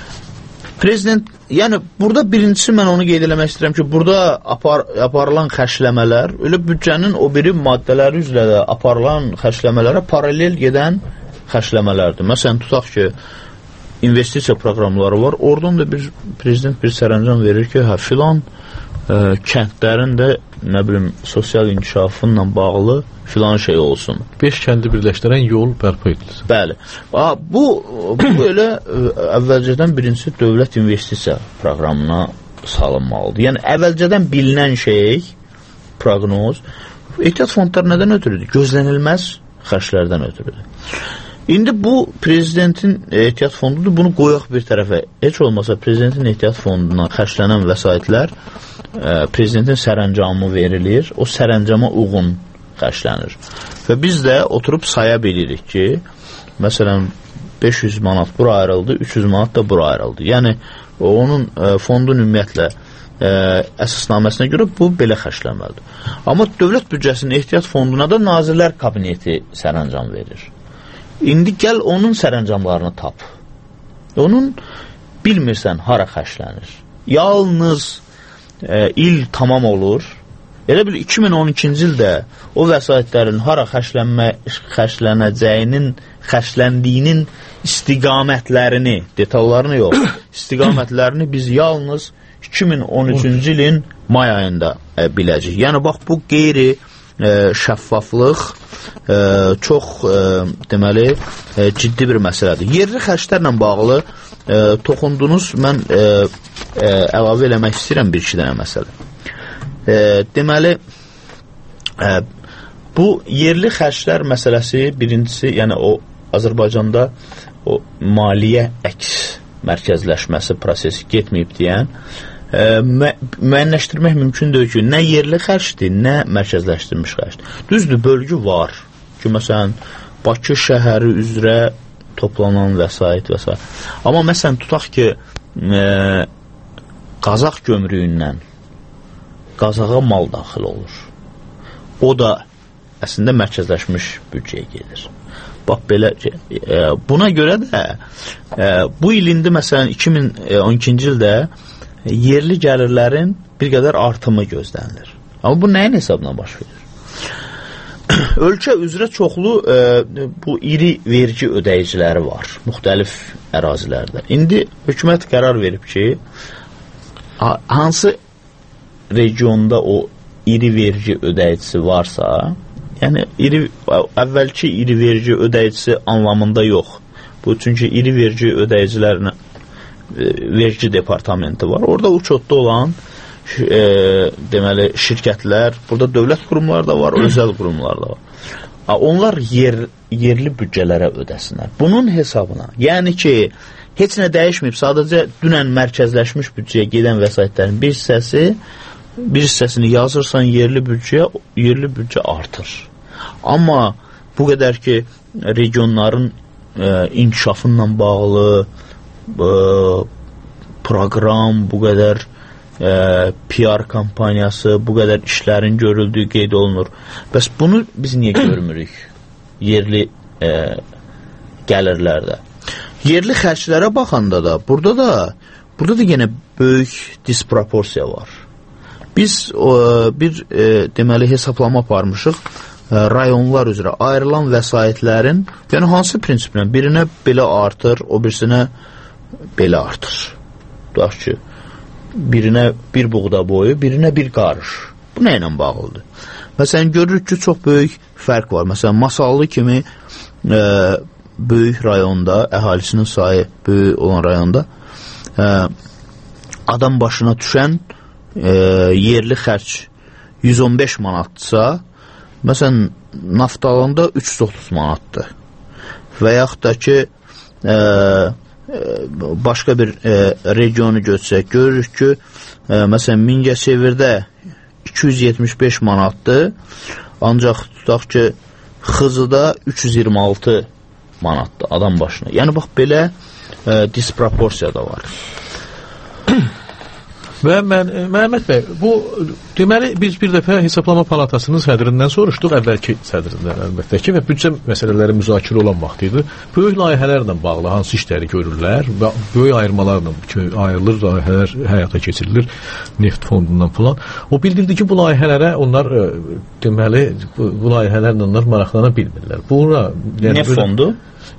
Prezident, yəni burada birincisi mən onu qeyd eləmək istəyirəm ki, burada apar, aparılan xərcləmələr, elə büdcənin o biri maddələri üzrə də aparılan xərcləmələrə paralel gedən xərcləmələrdir. Məsələn, tutaq ki, investisiya proqramları var, oradan da bir prezident bir sərəncam verir ki, hə, filan ə, kəndlərin də, nə bilim, sosial inkişafınla bağlı filan şey olsun. Beş kəndi birləşdirən yol bərpa edilir. Bəli. Bu, bu elə əvvəlcədən birincisi dövlət investisiya proqramına salınmalıdır. Yəni, əvvəlcədən bilinən şey, proqnoz, ehtiyat fondları nədən ötürüdür? Gözlənilməz xərclərdən ötürüdür. İndi bu, prezidentin ehtiyat fondudur, bunu qoyaq bir tərəfə. Heç olmasa, prezidentin ehtiyat fonduna xərclənən vəsaitlər prezidentin sərəncamı verilir, o sərəncama uyğun xərclənir. Və biz də oturub saya bilirik ki, məsələn, beş yüz manat bura ayrıldı, üç yüz manat da bura ayrıldı. Yəni, onun e, fondun ümumiyyətlə e, əsasnaməsinə görə bu belə xərclənməlidir. Amma dövlət büdcəsinin ehtiyat fonduna da Nazirlər Kabineti sərəncam verir. İndi gəl onun sərəncamlarını tap. Onun bilmirsən hara xərclənir. Yalnız e, il tamam olur. Elə bil iki min on ikinci ildə o vəsaitlərin hara xərclənmə, xərclənəcəyinin, xərcləndiyinin istiqamətlərini, detallarını yox, istiqamətlərini biz yalnız iki min on üçüncü ilin may ayında e, biləcəyik. Yəni, bax, bu qeyri e, şəffaflıq e, çox, e, deməli, e, ciddi bir məsələdir. Yerli xərclərlə bağlı e, toxundunuz, mən e, e, əlavə eləmək istəyirəm bir iki dənə məsələ. E, deməli, e, bu yerli xərclər məsələsi birincisi, yəni o Azərbaycanda o maliyyə əks mərkəzləşməsi prosesi getməyib deyən e, mü müəyyənləşdirmək mümkün deyil ki, nə yerli xərcdir, nə mərkəzləşdirilmiş xərcdir. Düzdür, bölgü var ki, məsələn, Bakı şəhəri üzrə toplanan vəsait və s. Amma məsələn, tutaq ki, e, Qazaq gömrüyündən Qazağa mal daxil olur. O da əslində mərkəzləşmiş büdcəyə gedir. Bax, belə, e, buna görə də e, bu il indi, məsələn, iki min on ikinci ildə yerli gəlirlərin bir qədər artımı gözlənilir. Amma bu nəyin hesabına baş verir? Ölkə üzrə çoxlu e, bu iri vergi ödəyiciləri var, müxtəlif ərazilərdə. İndi hökumət qərar verib ki, hansı regionda o iri vergi ödəyicisi varsa, yəni iri, əvvəlki iri vergi ödəyicisi anlamında yox. Bu, çünki iri vergi ödəyicilərinə vergi departamenti var. Orada uçotda olan e, deməli, şirkətlər, burada dövlət qurumları da var, özəl qurumlar da var. Onlar yer, yerli büdcələrə ödəsinlər. Bunun hesabına, yəni ki, heç nə dəyişməyib, sadəcə dünən mərkəzləşmiş büdcəyə gedən vəsaitlərin bir hissəsi bir hissəsini yazırsan yerli büdcəyə, yerli büdcə artır. Amma bu qədər ki, regionların e, inkişafınla bağlı e, proqram, bu qədər e, P R kampaniyası, bu qədər işlərin görüldüyü qeyd olunur. Bəs bunu biz niyə görmürük yerli e, gəlirlərdə? Yerli xərclərə baxanda da, burada da, burada da yenə böyük disproporsiya var. Biz o, bir e, deməli hesablama aparmışıq e, rayonlar üzrə ayrılan vəsaitlərin, yəni hansı prinsiplə birinə belə artır, o birisinə belə artır. Tutaq ki, birinə bir buğda boyu, birinə bir qarış. Bu nə ilə bağlıdır? Məsələn, görürük ki, çox böyük fərq var. Məsələn, Masallı kimi e, böyük rayonda, əhalisinin sayı böyük olan rayonda e, adam başına düşən e, yerli xərc yüz on beş manatdırsa, məsələn, Naftalanda üç yüz otuz manatdır. Və yaxud da ki, e, başqa bir e, regionu götsək, görürük ki, e, məsələn, Mingəçevirdə iki yüz yetmiş beş manatdır, ancaq tutaq ki, Xızıda üç yüz iyirmi altı manatdır adam başına. Yəni, bax, belə e, disproporsiya da var. Və mən, Məhəmməd bəy, bu deməli biz bir dəfə Hesablama Palatasının sədrindən soruşduq, əvvəlki sədrindən əlbəttə ki, və büdcə məsələləri müzakirə olan vaxt idi. Böyük layihələrlə bağlı hansı işləri görürlər və böyük ayırmalarla ayrılır, layihələr həyata keçirilir neft fondundan falan. O bildirdi ki, bu layihələrə onlar deməli, bu, bu layihələrlə onlar maraqlana bilmirlər. Buna, yəni, neft fondu?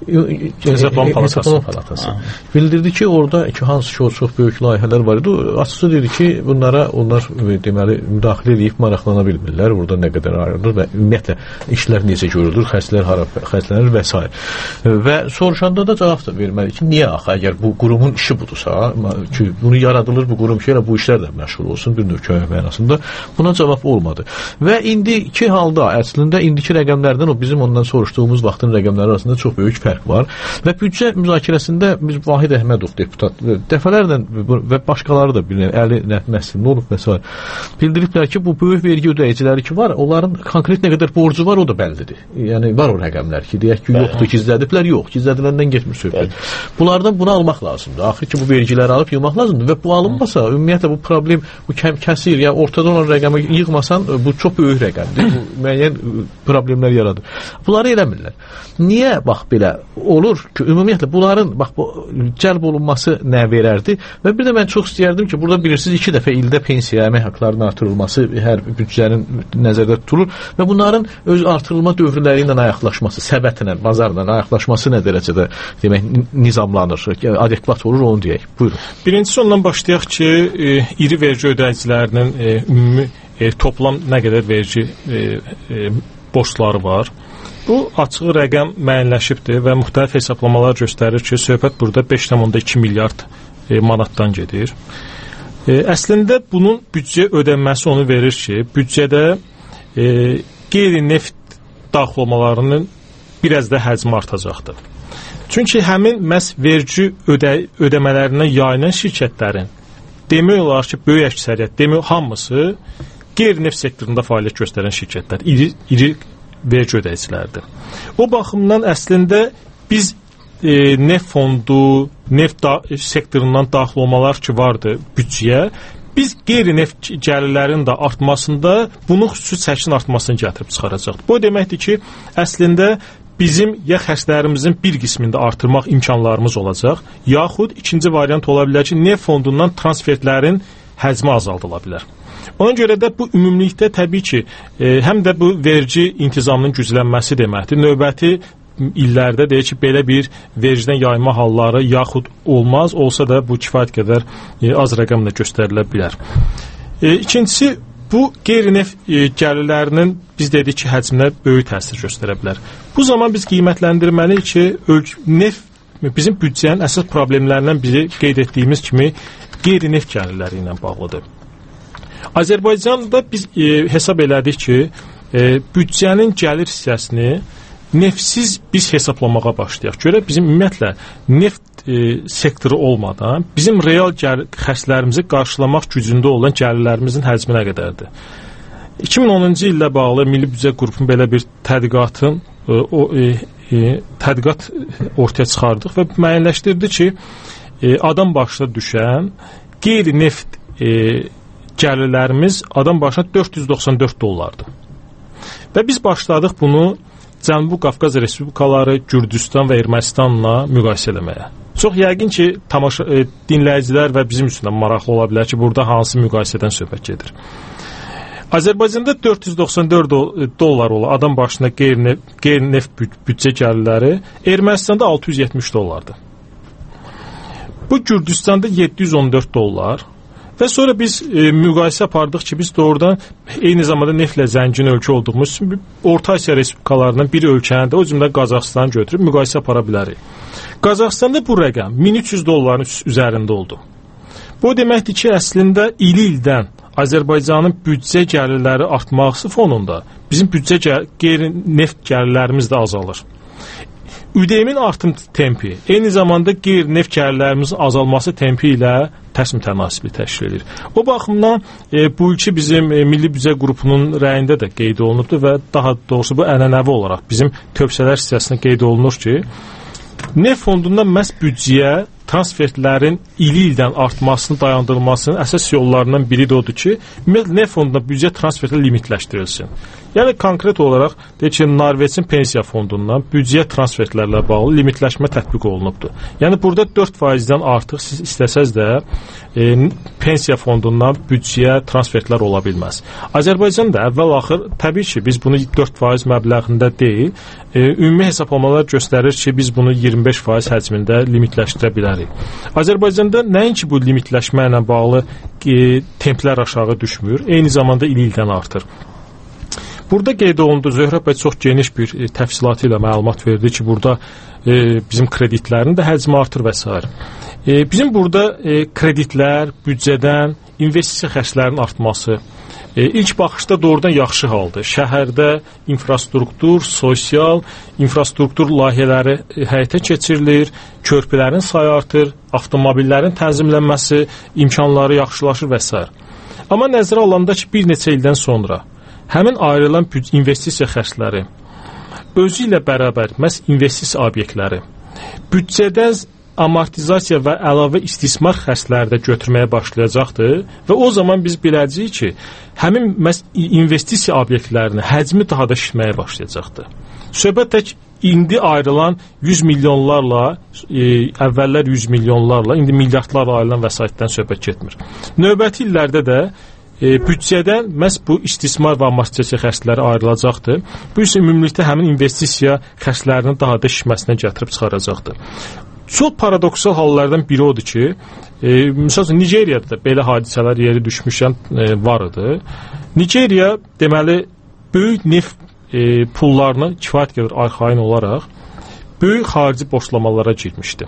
Hesablama Palatası. Palatası. Bildirdi ki, orada ki, hansı ki, o çox böyük layihələr var idi. Açıqca dedi ki, bunlara onlar deməli müdaxilə edib maraqlana bilmirlər. Burada nə qədər ayrılır və ümumiyyətlə işlər necə görülür, xərclər hara xərclənir və s. Və soruşanda da cavab da verməli ki, niyə axı, əgər bu qurumun işi budursa, ki, bunu yaradılır bu qurum ki, bu işlərlə məşğul olsun bir növ kömək mənasında, buna cavab olmadı. Və indiki halda, əslində indiki rəqəmlərdən o bizim ondan soruşduğumuz vaxtın rəqəmləri arasında çox böyük fərq var. Və büdcə müzakirəsində biz Vahid Əhmədov deputat dəfələrlə və başqaları da bilin, Əli Nəsrin olub və s. bildiriblər ki, bu böyük vergi ödəyiciləri ki var, onların konkret nə qədər borcu var, o da bəllidir. Yəni var o rəqəmlər ki, deyək ki, yoxdur, gizlədiblər, yox, gizlədiləndən getmir söhbət. Bunlardan bunu almaq lazımdır. Axır ki, bu vergiləri alıb yığmaq lazımdır və bu alınmasa, ümumiyyətlə bu problem bu kəm kəsir, ya ortada olan rəqəmi yığmasan, bu çox böyük rəqəmdir. Bu müəyyən problemlər yaradır. Bunları eləmirlər. Niyə bax belə olur ki, ümumiyyətlə bunların bax bu cəlb olunması nə verərdi? Və bir də mən çox istəyərdim ki, burada bilirsiniz iki dəfə ildə pensiya, əmək haqqlarının artırılması hər büdcənin nəzərdə tutulur və bunların öz artırılma dövrləri ilə ayaqlaşması, səbətlə, bazarla ayaqlaşması nə dərəcədə demək nizamlanır, adekvat olur, onu deyək. Buyurun. Birincisi ondan başlayaq ki, e, iri vergi ödəyicilərinin e, ümumi e, toplam nə qədər vergi e, e, borcları var. Bu açıq rəqəm müəyyənləşibdir və müxtəlif hesablamalar göstərir ki, söhbət burada beş nöqtə iki milyard e, manatdan gedir. E, əslində bunun büdcə ödənməsi onu verir ki, büdcədə e, qeyri-neft daxil olmalarının biraz da həcmi artacaqdır. Çünki həmin məhz vergi ödə ödəmələrinə yayılan şirkətlərin demək olar ki, böyük əksəriyyət, demək hamısı qeyri-neft sektorunda fəaliyyət göstərən şirkətlər, iri, iri vergi ödəyicilərdir. O baxımdan əslində biz e, neft fondu, neft da sektorundan daxil olmalar ki vardı büdcəyə, biz qeyri-neft gəlirlərinin də artmasında bunun xüsusi çəkin artmasını gətirib çıxaracaqdır. Bu deməkdir ki, əslində bizim ya xərclərimizin bir qismində artırmaq imkanlarımız olacaq, yaxud ikinci variant ola bilər ki, neft fondundan transferlərin həcmi azaldıla bilər. Ona görə də bu ümumilikdə təbii ki, e, həm də bu vergi intizamının güclənməsi deməkdir. Növbəti illərdə deyək ki, belə bir vergidən yayma halları yaxud olmaz, olsa da bu kifayət qədər e, az rəqəmlə göstərilə bilər. E, ikincisi, bu qeyri-neft e, gəlirlərinin biz dedik ki, həcminə böyük təsir göstərə bilər. Bu zaman biz qiymətləndirməliyik ki, neft bizim büdcənin əsas problemlərindən biri qeyd etdiyimiz kimi qeyri-neft gəlirləri ilə bağlıdır. Azərbaycanda biz e, hesab elədik ki, e, büdcənin gəlir hissəsini neftsiz biz hesablamağa başlayaq. Görə bizim ümumiyyətlə neft e, sektoru olmadan bizim real xərclərimizi qarşılamaq gücündə olan gəlirlərimizin həcmi nə qədərdir? iki min onuncu illə bağlı Milli Büdcə Qrupunun belə bir tədqiqatın e, o, e, e, tədqiqat ortaya çıxardıq və müəyyənləşdirdi ki, e, adam başına düşən qeyri-neft e, gəlirlərimiz adam başına dörd yüz doxsan dörd dollardır. Və biz başladıq bunu Cənubi Qafqaz Respublikaları, Gürcüstan və Ermənistanla müqayisə eləməyə. Çox yəqin ki, tamaşa, e, dinləyicilər və bizim üçün də maraqlı ola bilər ki, burada hansı müqayisədən söhbət gedir. Azərbaycanda dörd yüz doxsan dörd dollar olan adam başına qeyri-neft, qeyri-neft büdcə gəlirləri Ermənistanda altı yüz yetmiş dollardır. Bu Gürcüstanda yeddi yüz on dörd dollar Və sonra biz e, müqayisə apardıq ki, biz doğrudan eyni zamanda neftlə zəngin ölkə olduğumuz üçün Orta Asiya respublikalarından bir ölkəni də, o cümlədən Qazaxıstanı götürüb müqayisə apara bilərik. Qazaxıstanda bu rəqəm min üç yüz dolların üzərində oldu. Bu deməkdir ki, əslində il-ildən Azərbaycanın büdcə gəlirləri artması fonunda bizim büdcə gəl qeyri-neft gəlirlərimiz də azalır. Ü D M-in artım tempi, eyni zamanda qeyri-neft gəlirlərimizin azalması tempi ilə tərs mütənasiblik təşkil edir. O baxımdan e, bu ilki bizim e, Milli Büdcə qrupunun rəyində də qeyd olunubdur və daha doğrusu bu ənənəvi olaraq bizim tövsiyələr hissəsində qeyd olunur ki, neft fondundan məhz büdcəyə transfertlərin ili-ildən artmasını dayandırılmasının əsas yollarından biri də odur ki, neft fondunda büdcə transferti limitləşdirilsin. Yəni, konkret olaraq, deyək ki, Norveçin pensiya fondundan büdcəyə transfertlərlə bağlı limitləşmə tətbiq olunubdur. Yəni, burada dörd faizdən artıq siz istəsəz də e, pensiya fondundan büdcəyə transfertlər ola bilməz. Azərbaycan da əvvəl-axır, təbii ki, biz bunu dörd faiz məbləğində deyil, e, ümumi hesablamalar göstərir ki, biz bunu iyirmi beş faiz həcmində limitləşdirə bilərik. Azərbaycanda nəinki bu limitləşmə ilə bağlı e, templər aşağı düşmür, eyni zamanda il-ildən artır. Burada qeyd olundu, Zöhrə bəy çox geniş bir e, təfsilatı ilə məlumat verdi ki, burada e, bizim kreditlərin də həcmi artır və s. E, bizim burada e, kreditlər, büdcədən, investisiya xərclərinin artması e, ilk baxışda doğrudan yaxşı haldır. Şəhərdə infrastruktur, sosial, infrastruktur layihələri e, həyata keçirilir, körpülərin sayı artır, avtomobillərin tənzimlənməsi, imkanları yaxşılaşır və s. Amma nəzərə alanda ki, bir neçə ildən sonra həmin ayrılan investisiya xərcləri özü ilə bərabər məhz investisiya obyektləri büdcədən amortizasiya və əlavə istismar xərcləri də götürməyə başlayacaqdır və o zaman biz biləcəyik ki, həmin məhz investisiya obyektlərinin həcmi daha da şişməyə başlayacaqdır. Söhbət tək indi ayrılan yüz milyonlarla, e, əvvəllər yüz milyonlarla, indi milyardlarla ayrılan vəsaitdən söhbət getmir. Növbəti illərdə də E, büdcədən məhz bu istismar və amortizasiya xərcləri ayrılacaqdır. Bu isə ümumilikdə həmin investisiya xərclərinin daha da şişməsinə gətirib çıxaracaqdır. Çox paradoksal hallardan biri odur ki, e, məsələn, Nigeriyada da belə hadisələr yeri düşmüşən e, var idi. Nigeriya, deməli, böyük neft e, pullarını kifayət qədər arxayın olaraq böyük xarici borclamalara girmişdi.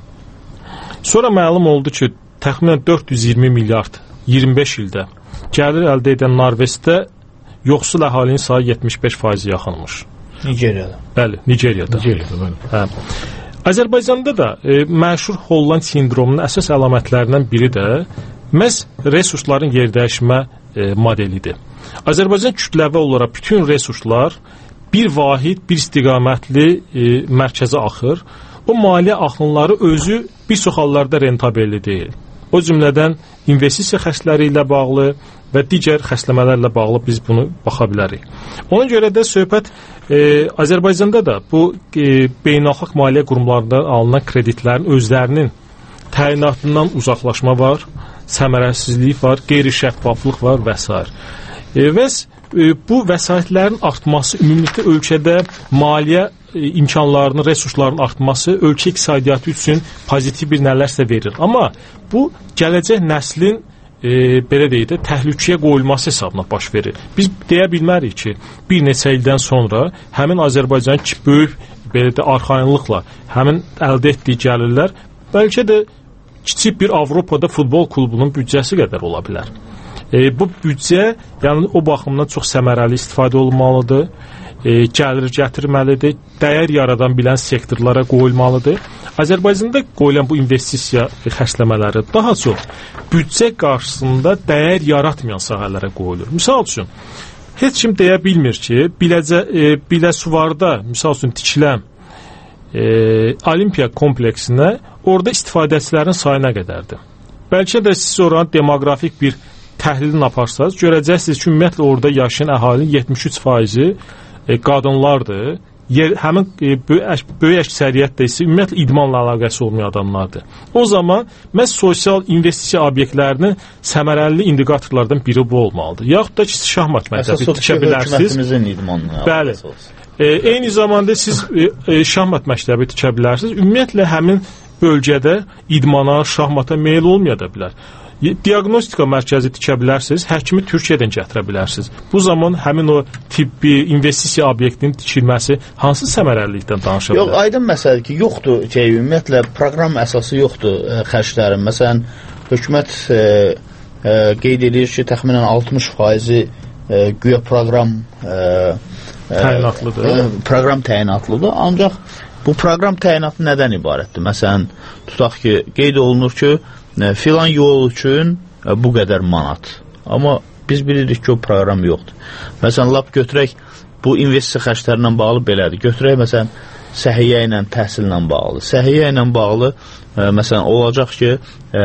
Sonra məlum oldu ki, təxminən dörd yüz iyirmi milyard iyirmi beş ildə gəlir əldə edən Norveçdə yoxsul əhalinin sayı yetmiş beş faiz yaxınmış. Nigeriyada. Bəli, Nigeriyada. Nigeriyada, bəli. Hə. Azərbaycanda da e, məşhur Holland sindromunun əsas əlamətlərindən biri də məhz resursların yerdəyişmə e, modelidir. Azərbaycan kütləvi olaraq bütün resurslar bir vahid, bir istiqamətli e, mərkəzə axır. O maliyyə axınları özü bir çox hallarda rentabelli deyil. O cümlədən investisiya xərcləri ilə bağlı və digər xərcləmələrlə bağlı biz bunu baxa bilərik. Ona görə də söhbət e, Azərbaycanda da bu e, beynəlxalq maliyyə qurumlarından alınan kreditlərin özlərinin təyinatından uzaqlaşma var, səmərəsizlik var, qeyri-şəffaflıq var və s. E, və e, bu vəsaitlərin artması ümumilikdə ölkədə maliyyə imkanlarının, resursların artması ölkə iqtisadiyyatı üçün pozitiv bir nələrsə verir. Amma bu gələcək nəslin e, belə deyək də təhlükəyə qoyulması hesabına baş verir. Biz deyə bilmərik ki, bir neçə ildən sonra həmin Azərbaycan ki, böyük belə də arxayınlıqla həmin əldə etdiyi gəlirlər bəlkə də kiçik bir Avropada futbol klubunun büdcəsi qədər ola bilər. E, bu büdcə yəni o baxımdan çox səmərəli istifadə olunmalıdır. E, gəlir gətirməlidir, dəyər yaradan bilən sektorlara qoyulmalıdır. Azərbaycanda qoyulan bu investisiya xərcləmələri daha çox büdcə qarşısında dəyər yaratmayan sahələrə qoyulur. Misal üçün, heç kim deyə bilmir ki, Biləcə, e, Biləsuvarda, misal üçün, tikilən e, Olimpiya kompleksinə orada istifadəçilərin sayı nə qədərdir? Bəlkə də siz oranın demoqrafik bir təhlilini aparsanız, görəcəksiniz ki, ümumiyyətlə orada yaşayan əhalinin yetmiş üç faizi E, qadınlardır. Yer, həmin e, böyük, böyük əksəriyyət də isə ümumiyyətlə idmanla əlaqəsi olmayan adamlardır. O zaman məhz sosial investisiya obyektlərinin səmərəli indikatorlardan biri bu olmalıdır. Yaxud da ki, şahmat məktəbi tikə bilərsiniz. Bəli. E, eyni zamanda siz e, e, şahmat məktəbi tikə bilərsiniz. Ümumiyyətlə həmin bölgədə idmana, şahmata meyil olmaya da bilər. diaqnostika mərkəzi tikə bilərsiniz, həkimi Türkiyədən gətirə bilərsiniz. Bu zaman həmin o tibbi investisiya obyektinin tikilməsi hansı səmərəlilikdən danışa bilər? Yox, aydın məsələdir ki, yoxdur ki, ümumiyyətlə proqram əsası yoxdur ə, xərclərin. Məsələn, hökumət ə, ə, qeyd edir ki, təxminən altmış faizi ə, güya proqram ə, təyinatlıdır. Ə, proqram təyinatlıdır, ancaq bu proqram təyinatı nədən ibarətdir? Məsələn, tutaq ki, qeyd olunur ki, filan yol üçün bu qədər manat. Amma biz bilirik ki, o proqram yoxdur. Məsələn, lap götürək, bu investisiya xərclərindən bağlı belədir. Götürək, məsələn, səhiyyə ilə, təhsillə bağlı. Səhiyyə ilə bağlı, ə, məsələn, olacaq ki, ə,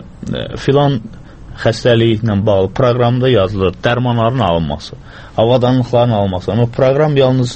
filan xəstəliklə bağlı proqramda yazılır, dərmanların alınması, avadanlıqların alınması. Amma proqram yalnız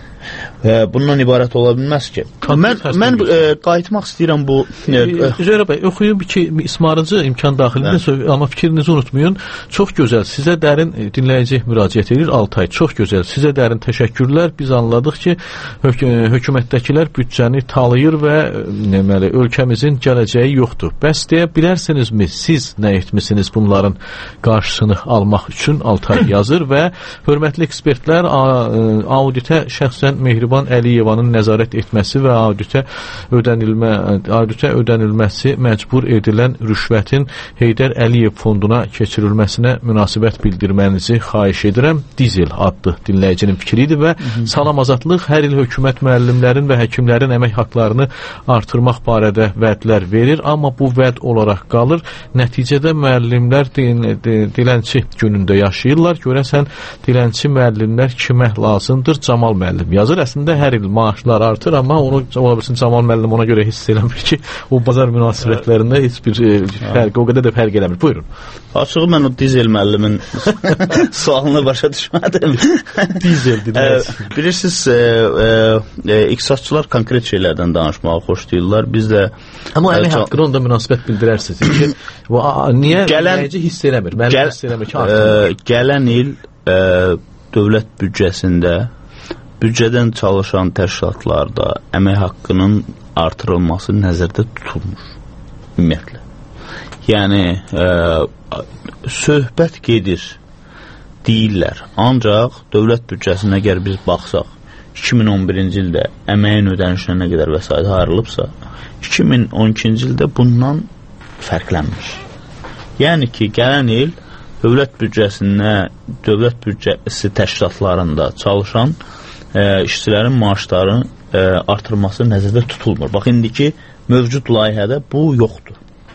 ə, bundan ibarət ola bilməz ki. Mən, mən ə, qayıtmaq istəyirəm bu... Zöhrə bəy, oxuyun ki, ismarıcı imkan daxilində, amma fikrinizi unutmayın. Çox gözəl, sizə dərin dinləyici müraciət edir, Altay. Çox gözəl, sizə dərin təşəkkürlər. Biz anladıq ki, hök hökumətdəkilər büdcəni talayır və deməli, ölkəmizin gələcəyi yoxdur. Bəs deyə bilərsinizmi, siz nə etmisiniz bunların qarşısını almaq üçün? Altay yazır və hörmətli ekspertlər auditə şəxsən Mehriban Əliyevanın nəzarət etməsi və auditə ödənilmə, auditə ödənilməsi məcbur edilən rüşvətin Heydər Əliyev fonduna keçirilməsinə münasibət bildirmənizi xahiş edirəm. Dizel adlı dinləyicinin fikridir və Hı -hı. Salam Azadlıq hər il hökumət müəllimlərin və həkimlərin əmək haqlarını artırmaq barədə vədlər verir, amma bu vəd olaraq qalır. Nəticədə müəllimlər dilənçi günündə yaşayırlar. Görəsən dilənçi müəllimlər kimə lazımdır? Camal müəllim yazır. Əslində hər il maaşlar artır, amma onu ola bilsin Camal müəllim ona görə hiss eləmir ki, o bazar münasibətlərində heç bir e, fərq, o qədər də fərq eləmir. Buyurun. Açığı mən o Dizel müəllimin sualını başa düşmədim. Dizel dinləyici. Bilirsiniz, e, e, iqtisadçılar konkret şeylərdən danışmağı xoşlayırlar. Biz də amma əmək haqqında onda münasibət bildirərsiniz. Ki, bu, a, niyə dinləyici hiss eləmir? Müəllim gəl, hiss eləmir ki, e, gələn il e, dövlət büdcəsində büdcədən çalışan təşkilatlarda əmək haqqının artırılması nəzərdə tutulmur, ümumiyyətlə. Yəni, ə, söhbət gedir, deyirlər. Ancaq dövlət büdcəsinə əgər biz baxsaq, iki min on birinci ildə əməyin ödənişinə nə qədər vəsait ayrılıbsa, iki min on ikinci ildə bundan fərqlənmiş. Yəni ki, gələn il dövlət büdcəsinə, dövlət büdcəsi təşkilatlarında çalışan Ə, işçilərin maaşlarının ə, artırması nəzərdə tutulmur. Bax, indiki mövcud layihədə bu yoxdur.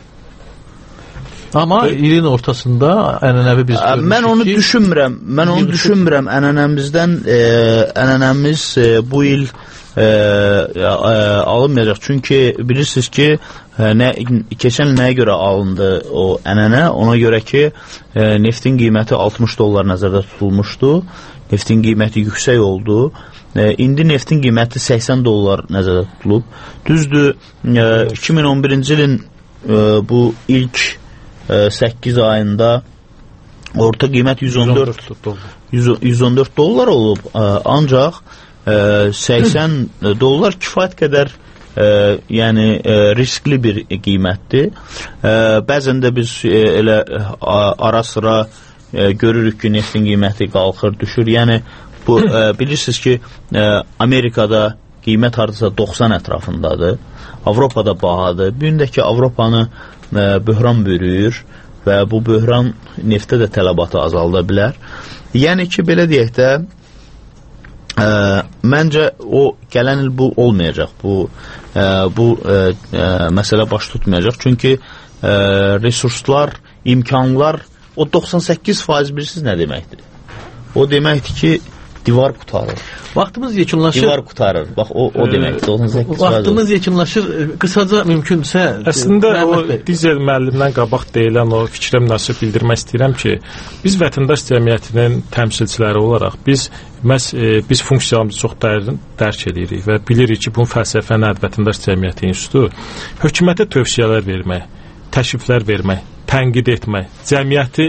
Amma Ö ilin ortasında ənənəvi biz görmüşük. Mən onu ki, düşünmürəm. Mən onu düşünmürəm. Ənənəmizdən ə, ənənəmiz ə, bu il ə, ə, alınmayacaq. Çünki bilirsiniz ki, ə, nə, keçən il nəyə görə alındı o ənənə? Ona görə ki, ə, neftin qiyməti altmış dollar nəzərdə tutulmuşdu. Neftin qiyməti yüksək oldu. E, indi neftin qiyməti səksən dollar nəzərdə tutulub. Düzdür, e, iki min on birinci ilin e, bu ilk e, səkkiz ayında orta qiymət yüz on dörd dollar olub. E, ancaq e, səksən dollar kifayət qədər e, yəni e, riskli bir qiymətdir. E, bəzən də biz e, elə ara sıra E, görürük ki, neftin qiyməti qalxır, düşür. Yəni, bu, e, bilirsiniz ki, e, Amerikada qiymət hardasa doxsan ətrafındadır. Avropada bahadır. Bir də ki, Avropanı e, böhran bürüyür və bu böhran neftə də tələbatı azalda bilər. Yəni ki, belə deyək də, e, məncə o gələn il bu olmayacaq. Bu, e, bu e, e, məsələ baş tutmayacaq. Çünki e, resurslar, imkanlar o doxsan səkkiz faiz bilirsiniz nə deməkdir? O deməkdir ki, divar qutarır. Vaxtımız yekunlaşır. Divar qutarır. Bax, o, o deməkdir. doxsan səkkiz faiz vaxtımız yekunlaşır. Qısaca mümkünsə... Əslində, o Dizel müəllimdən qabaq deyilən o fikrə münasib bildirmək istəyirəm ki, biz vətəndaş cəmiyyətinin təmsilçiləri olaraq, biz məhz, e, biz funksiyamızı çox dərin dərk edirik və bilirik ki, bunun fəlsəfə nədir, vətəndaş cəmiyyəti institutu, hökumətə tövsiyələr vermək, təşriflər vermək, tənqid etmək, cəmiyyəti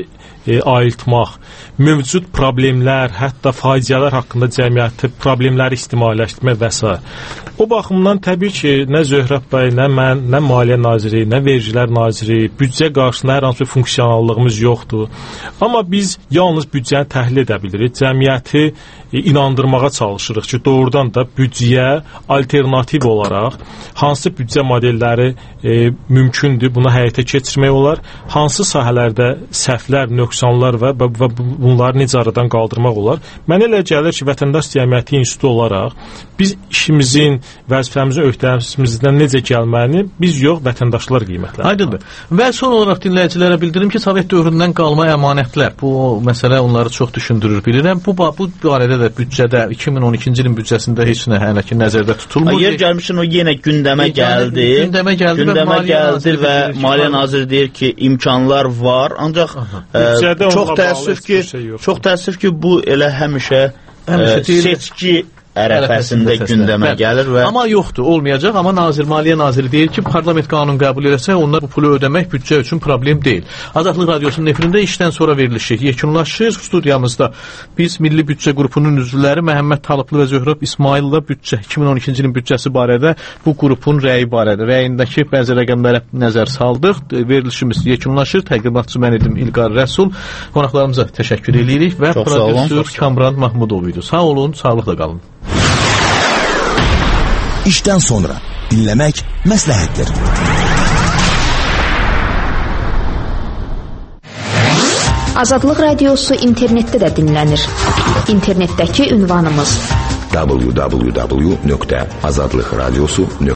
e, ayıltmaq, mövcud problemlər, hətta faciələr haqqında cəmiyyəti problemləri istimaliləşdirmək və s. O baxımdan təbii ki, nə Zöhrəb bəy, nə mən, nə Maliyyə Naziri, nə Vergilər Naziri, büdcə qarşısında hər hansı bir funksionallığımız yoxdur. Amma biz yalnız büdcəni təhlil edə bilirik, cəmiyyəti e, inandırmağa çalışırıq ki, doğrudan da büdcəyə alternativ olaraq hansı büdcə modelləri e, mümkündür, buna həyata keçirmək olar, hansı sahələrdə səhvlər, nöqsanlar və, və, və bunları necə aradan qaldırmaq olar. Mənə elə gəlir ki, Vətəndaş Cəmiyyəti İnstitutu olaraq biz işimizin, vəzifəmizin öhdəmizdən necə gəlməyini biz yox, vətəndaşlar qiymətləndirir. Aydındır. Və son olaraq dinləyicilərə bildirim ki, Sovet dövründən qalma əmanətlər, bu məsələ onları çox düşündürür, bilirəm. Bu, bu barədə də büdcədə, iki min on ikinci ilin büdcəsində heç nə hələ ki nəzərdə tutulmur. Yer gəlmişsin, o yenə gündəmə gəldi. Gündəmə gəldi gündəmə və gəldi və Maliyyə Naziri deyir ki, imkanlar var, ancaq ə, çox təəssüf ki, çox təəssüf ki, bu elə həmişə, həmişə ə, seçki ərəfəsində gündəmə gəlir və... Amma yoxdur, olmayacaq. Amma Nazir, Maliyyə Naziri deyir ki, parlament qanun qəbul edəsə, onlar bu pulu ödəmək büdcə üçün problem deyil. Azadlıq Radiosunun efirində işdən sonra verilişi yekunlaşır. Studiyamızda biz Milli Büdcə qrupunun üzvləri Məhəmməd Talıblı və Zöhrəb İsmail'la büdcə iki min on ikinci ilin büdcəsi barədə, bu qrupun rəyi barədə, rəyindəki bəzi rəqəmlərə nəzər saldıq. Verilişimiz yekunlaşır. Təqdimatçı mən idim İlqar Rəsul. Qonaqlarımıza təşəkkür edirik və prodüser Kamran Mahmudov idi. Sağ olun, sağlıqla qalın. İşten sonra dinlemek məsləhətdir. Azadlıq Radiosu internetdə də dinlənir. İnternetdəki ünvanımız w w w nöqtə azadlıq radiosu nöqtə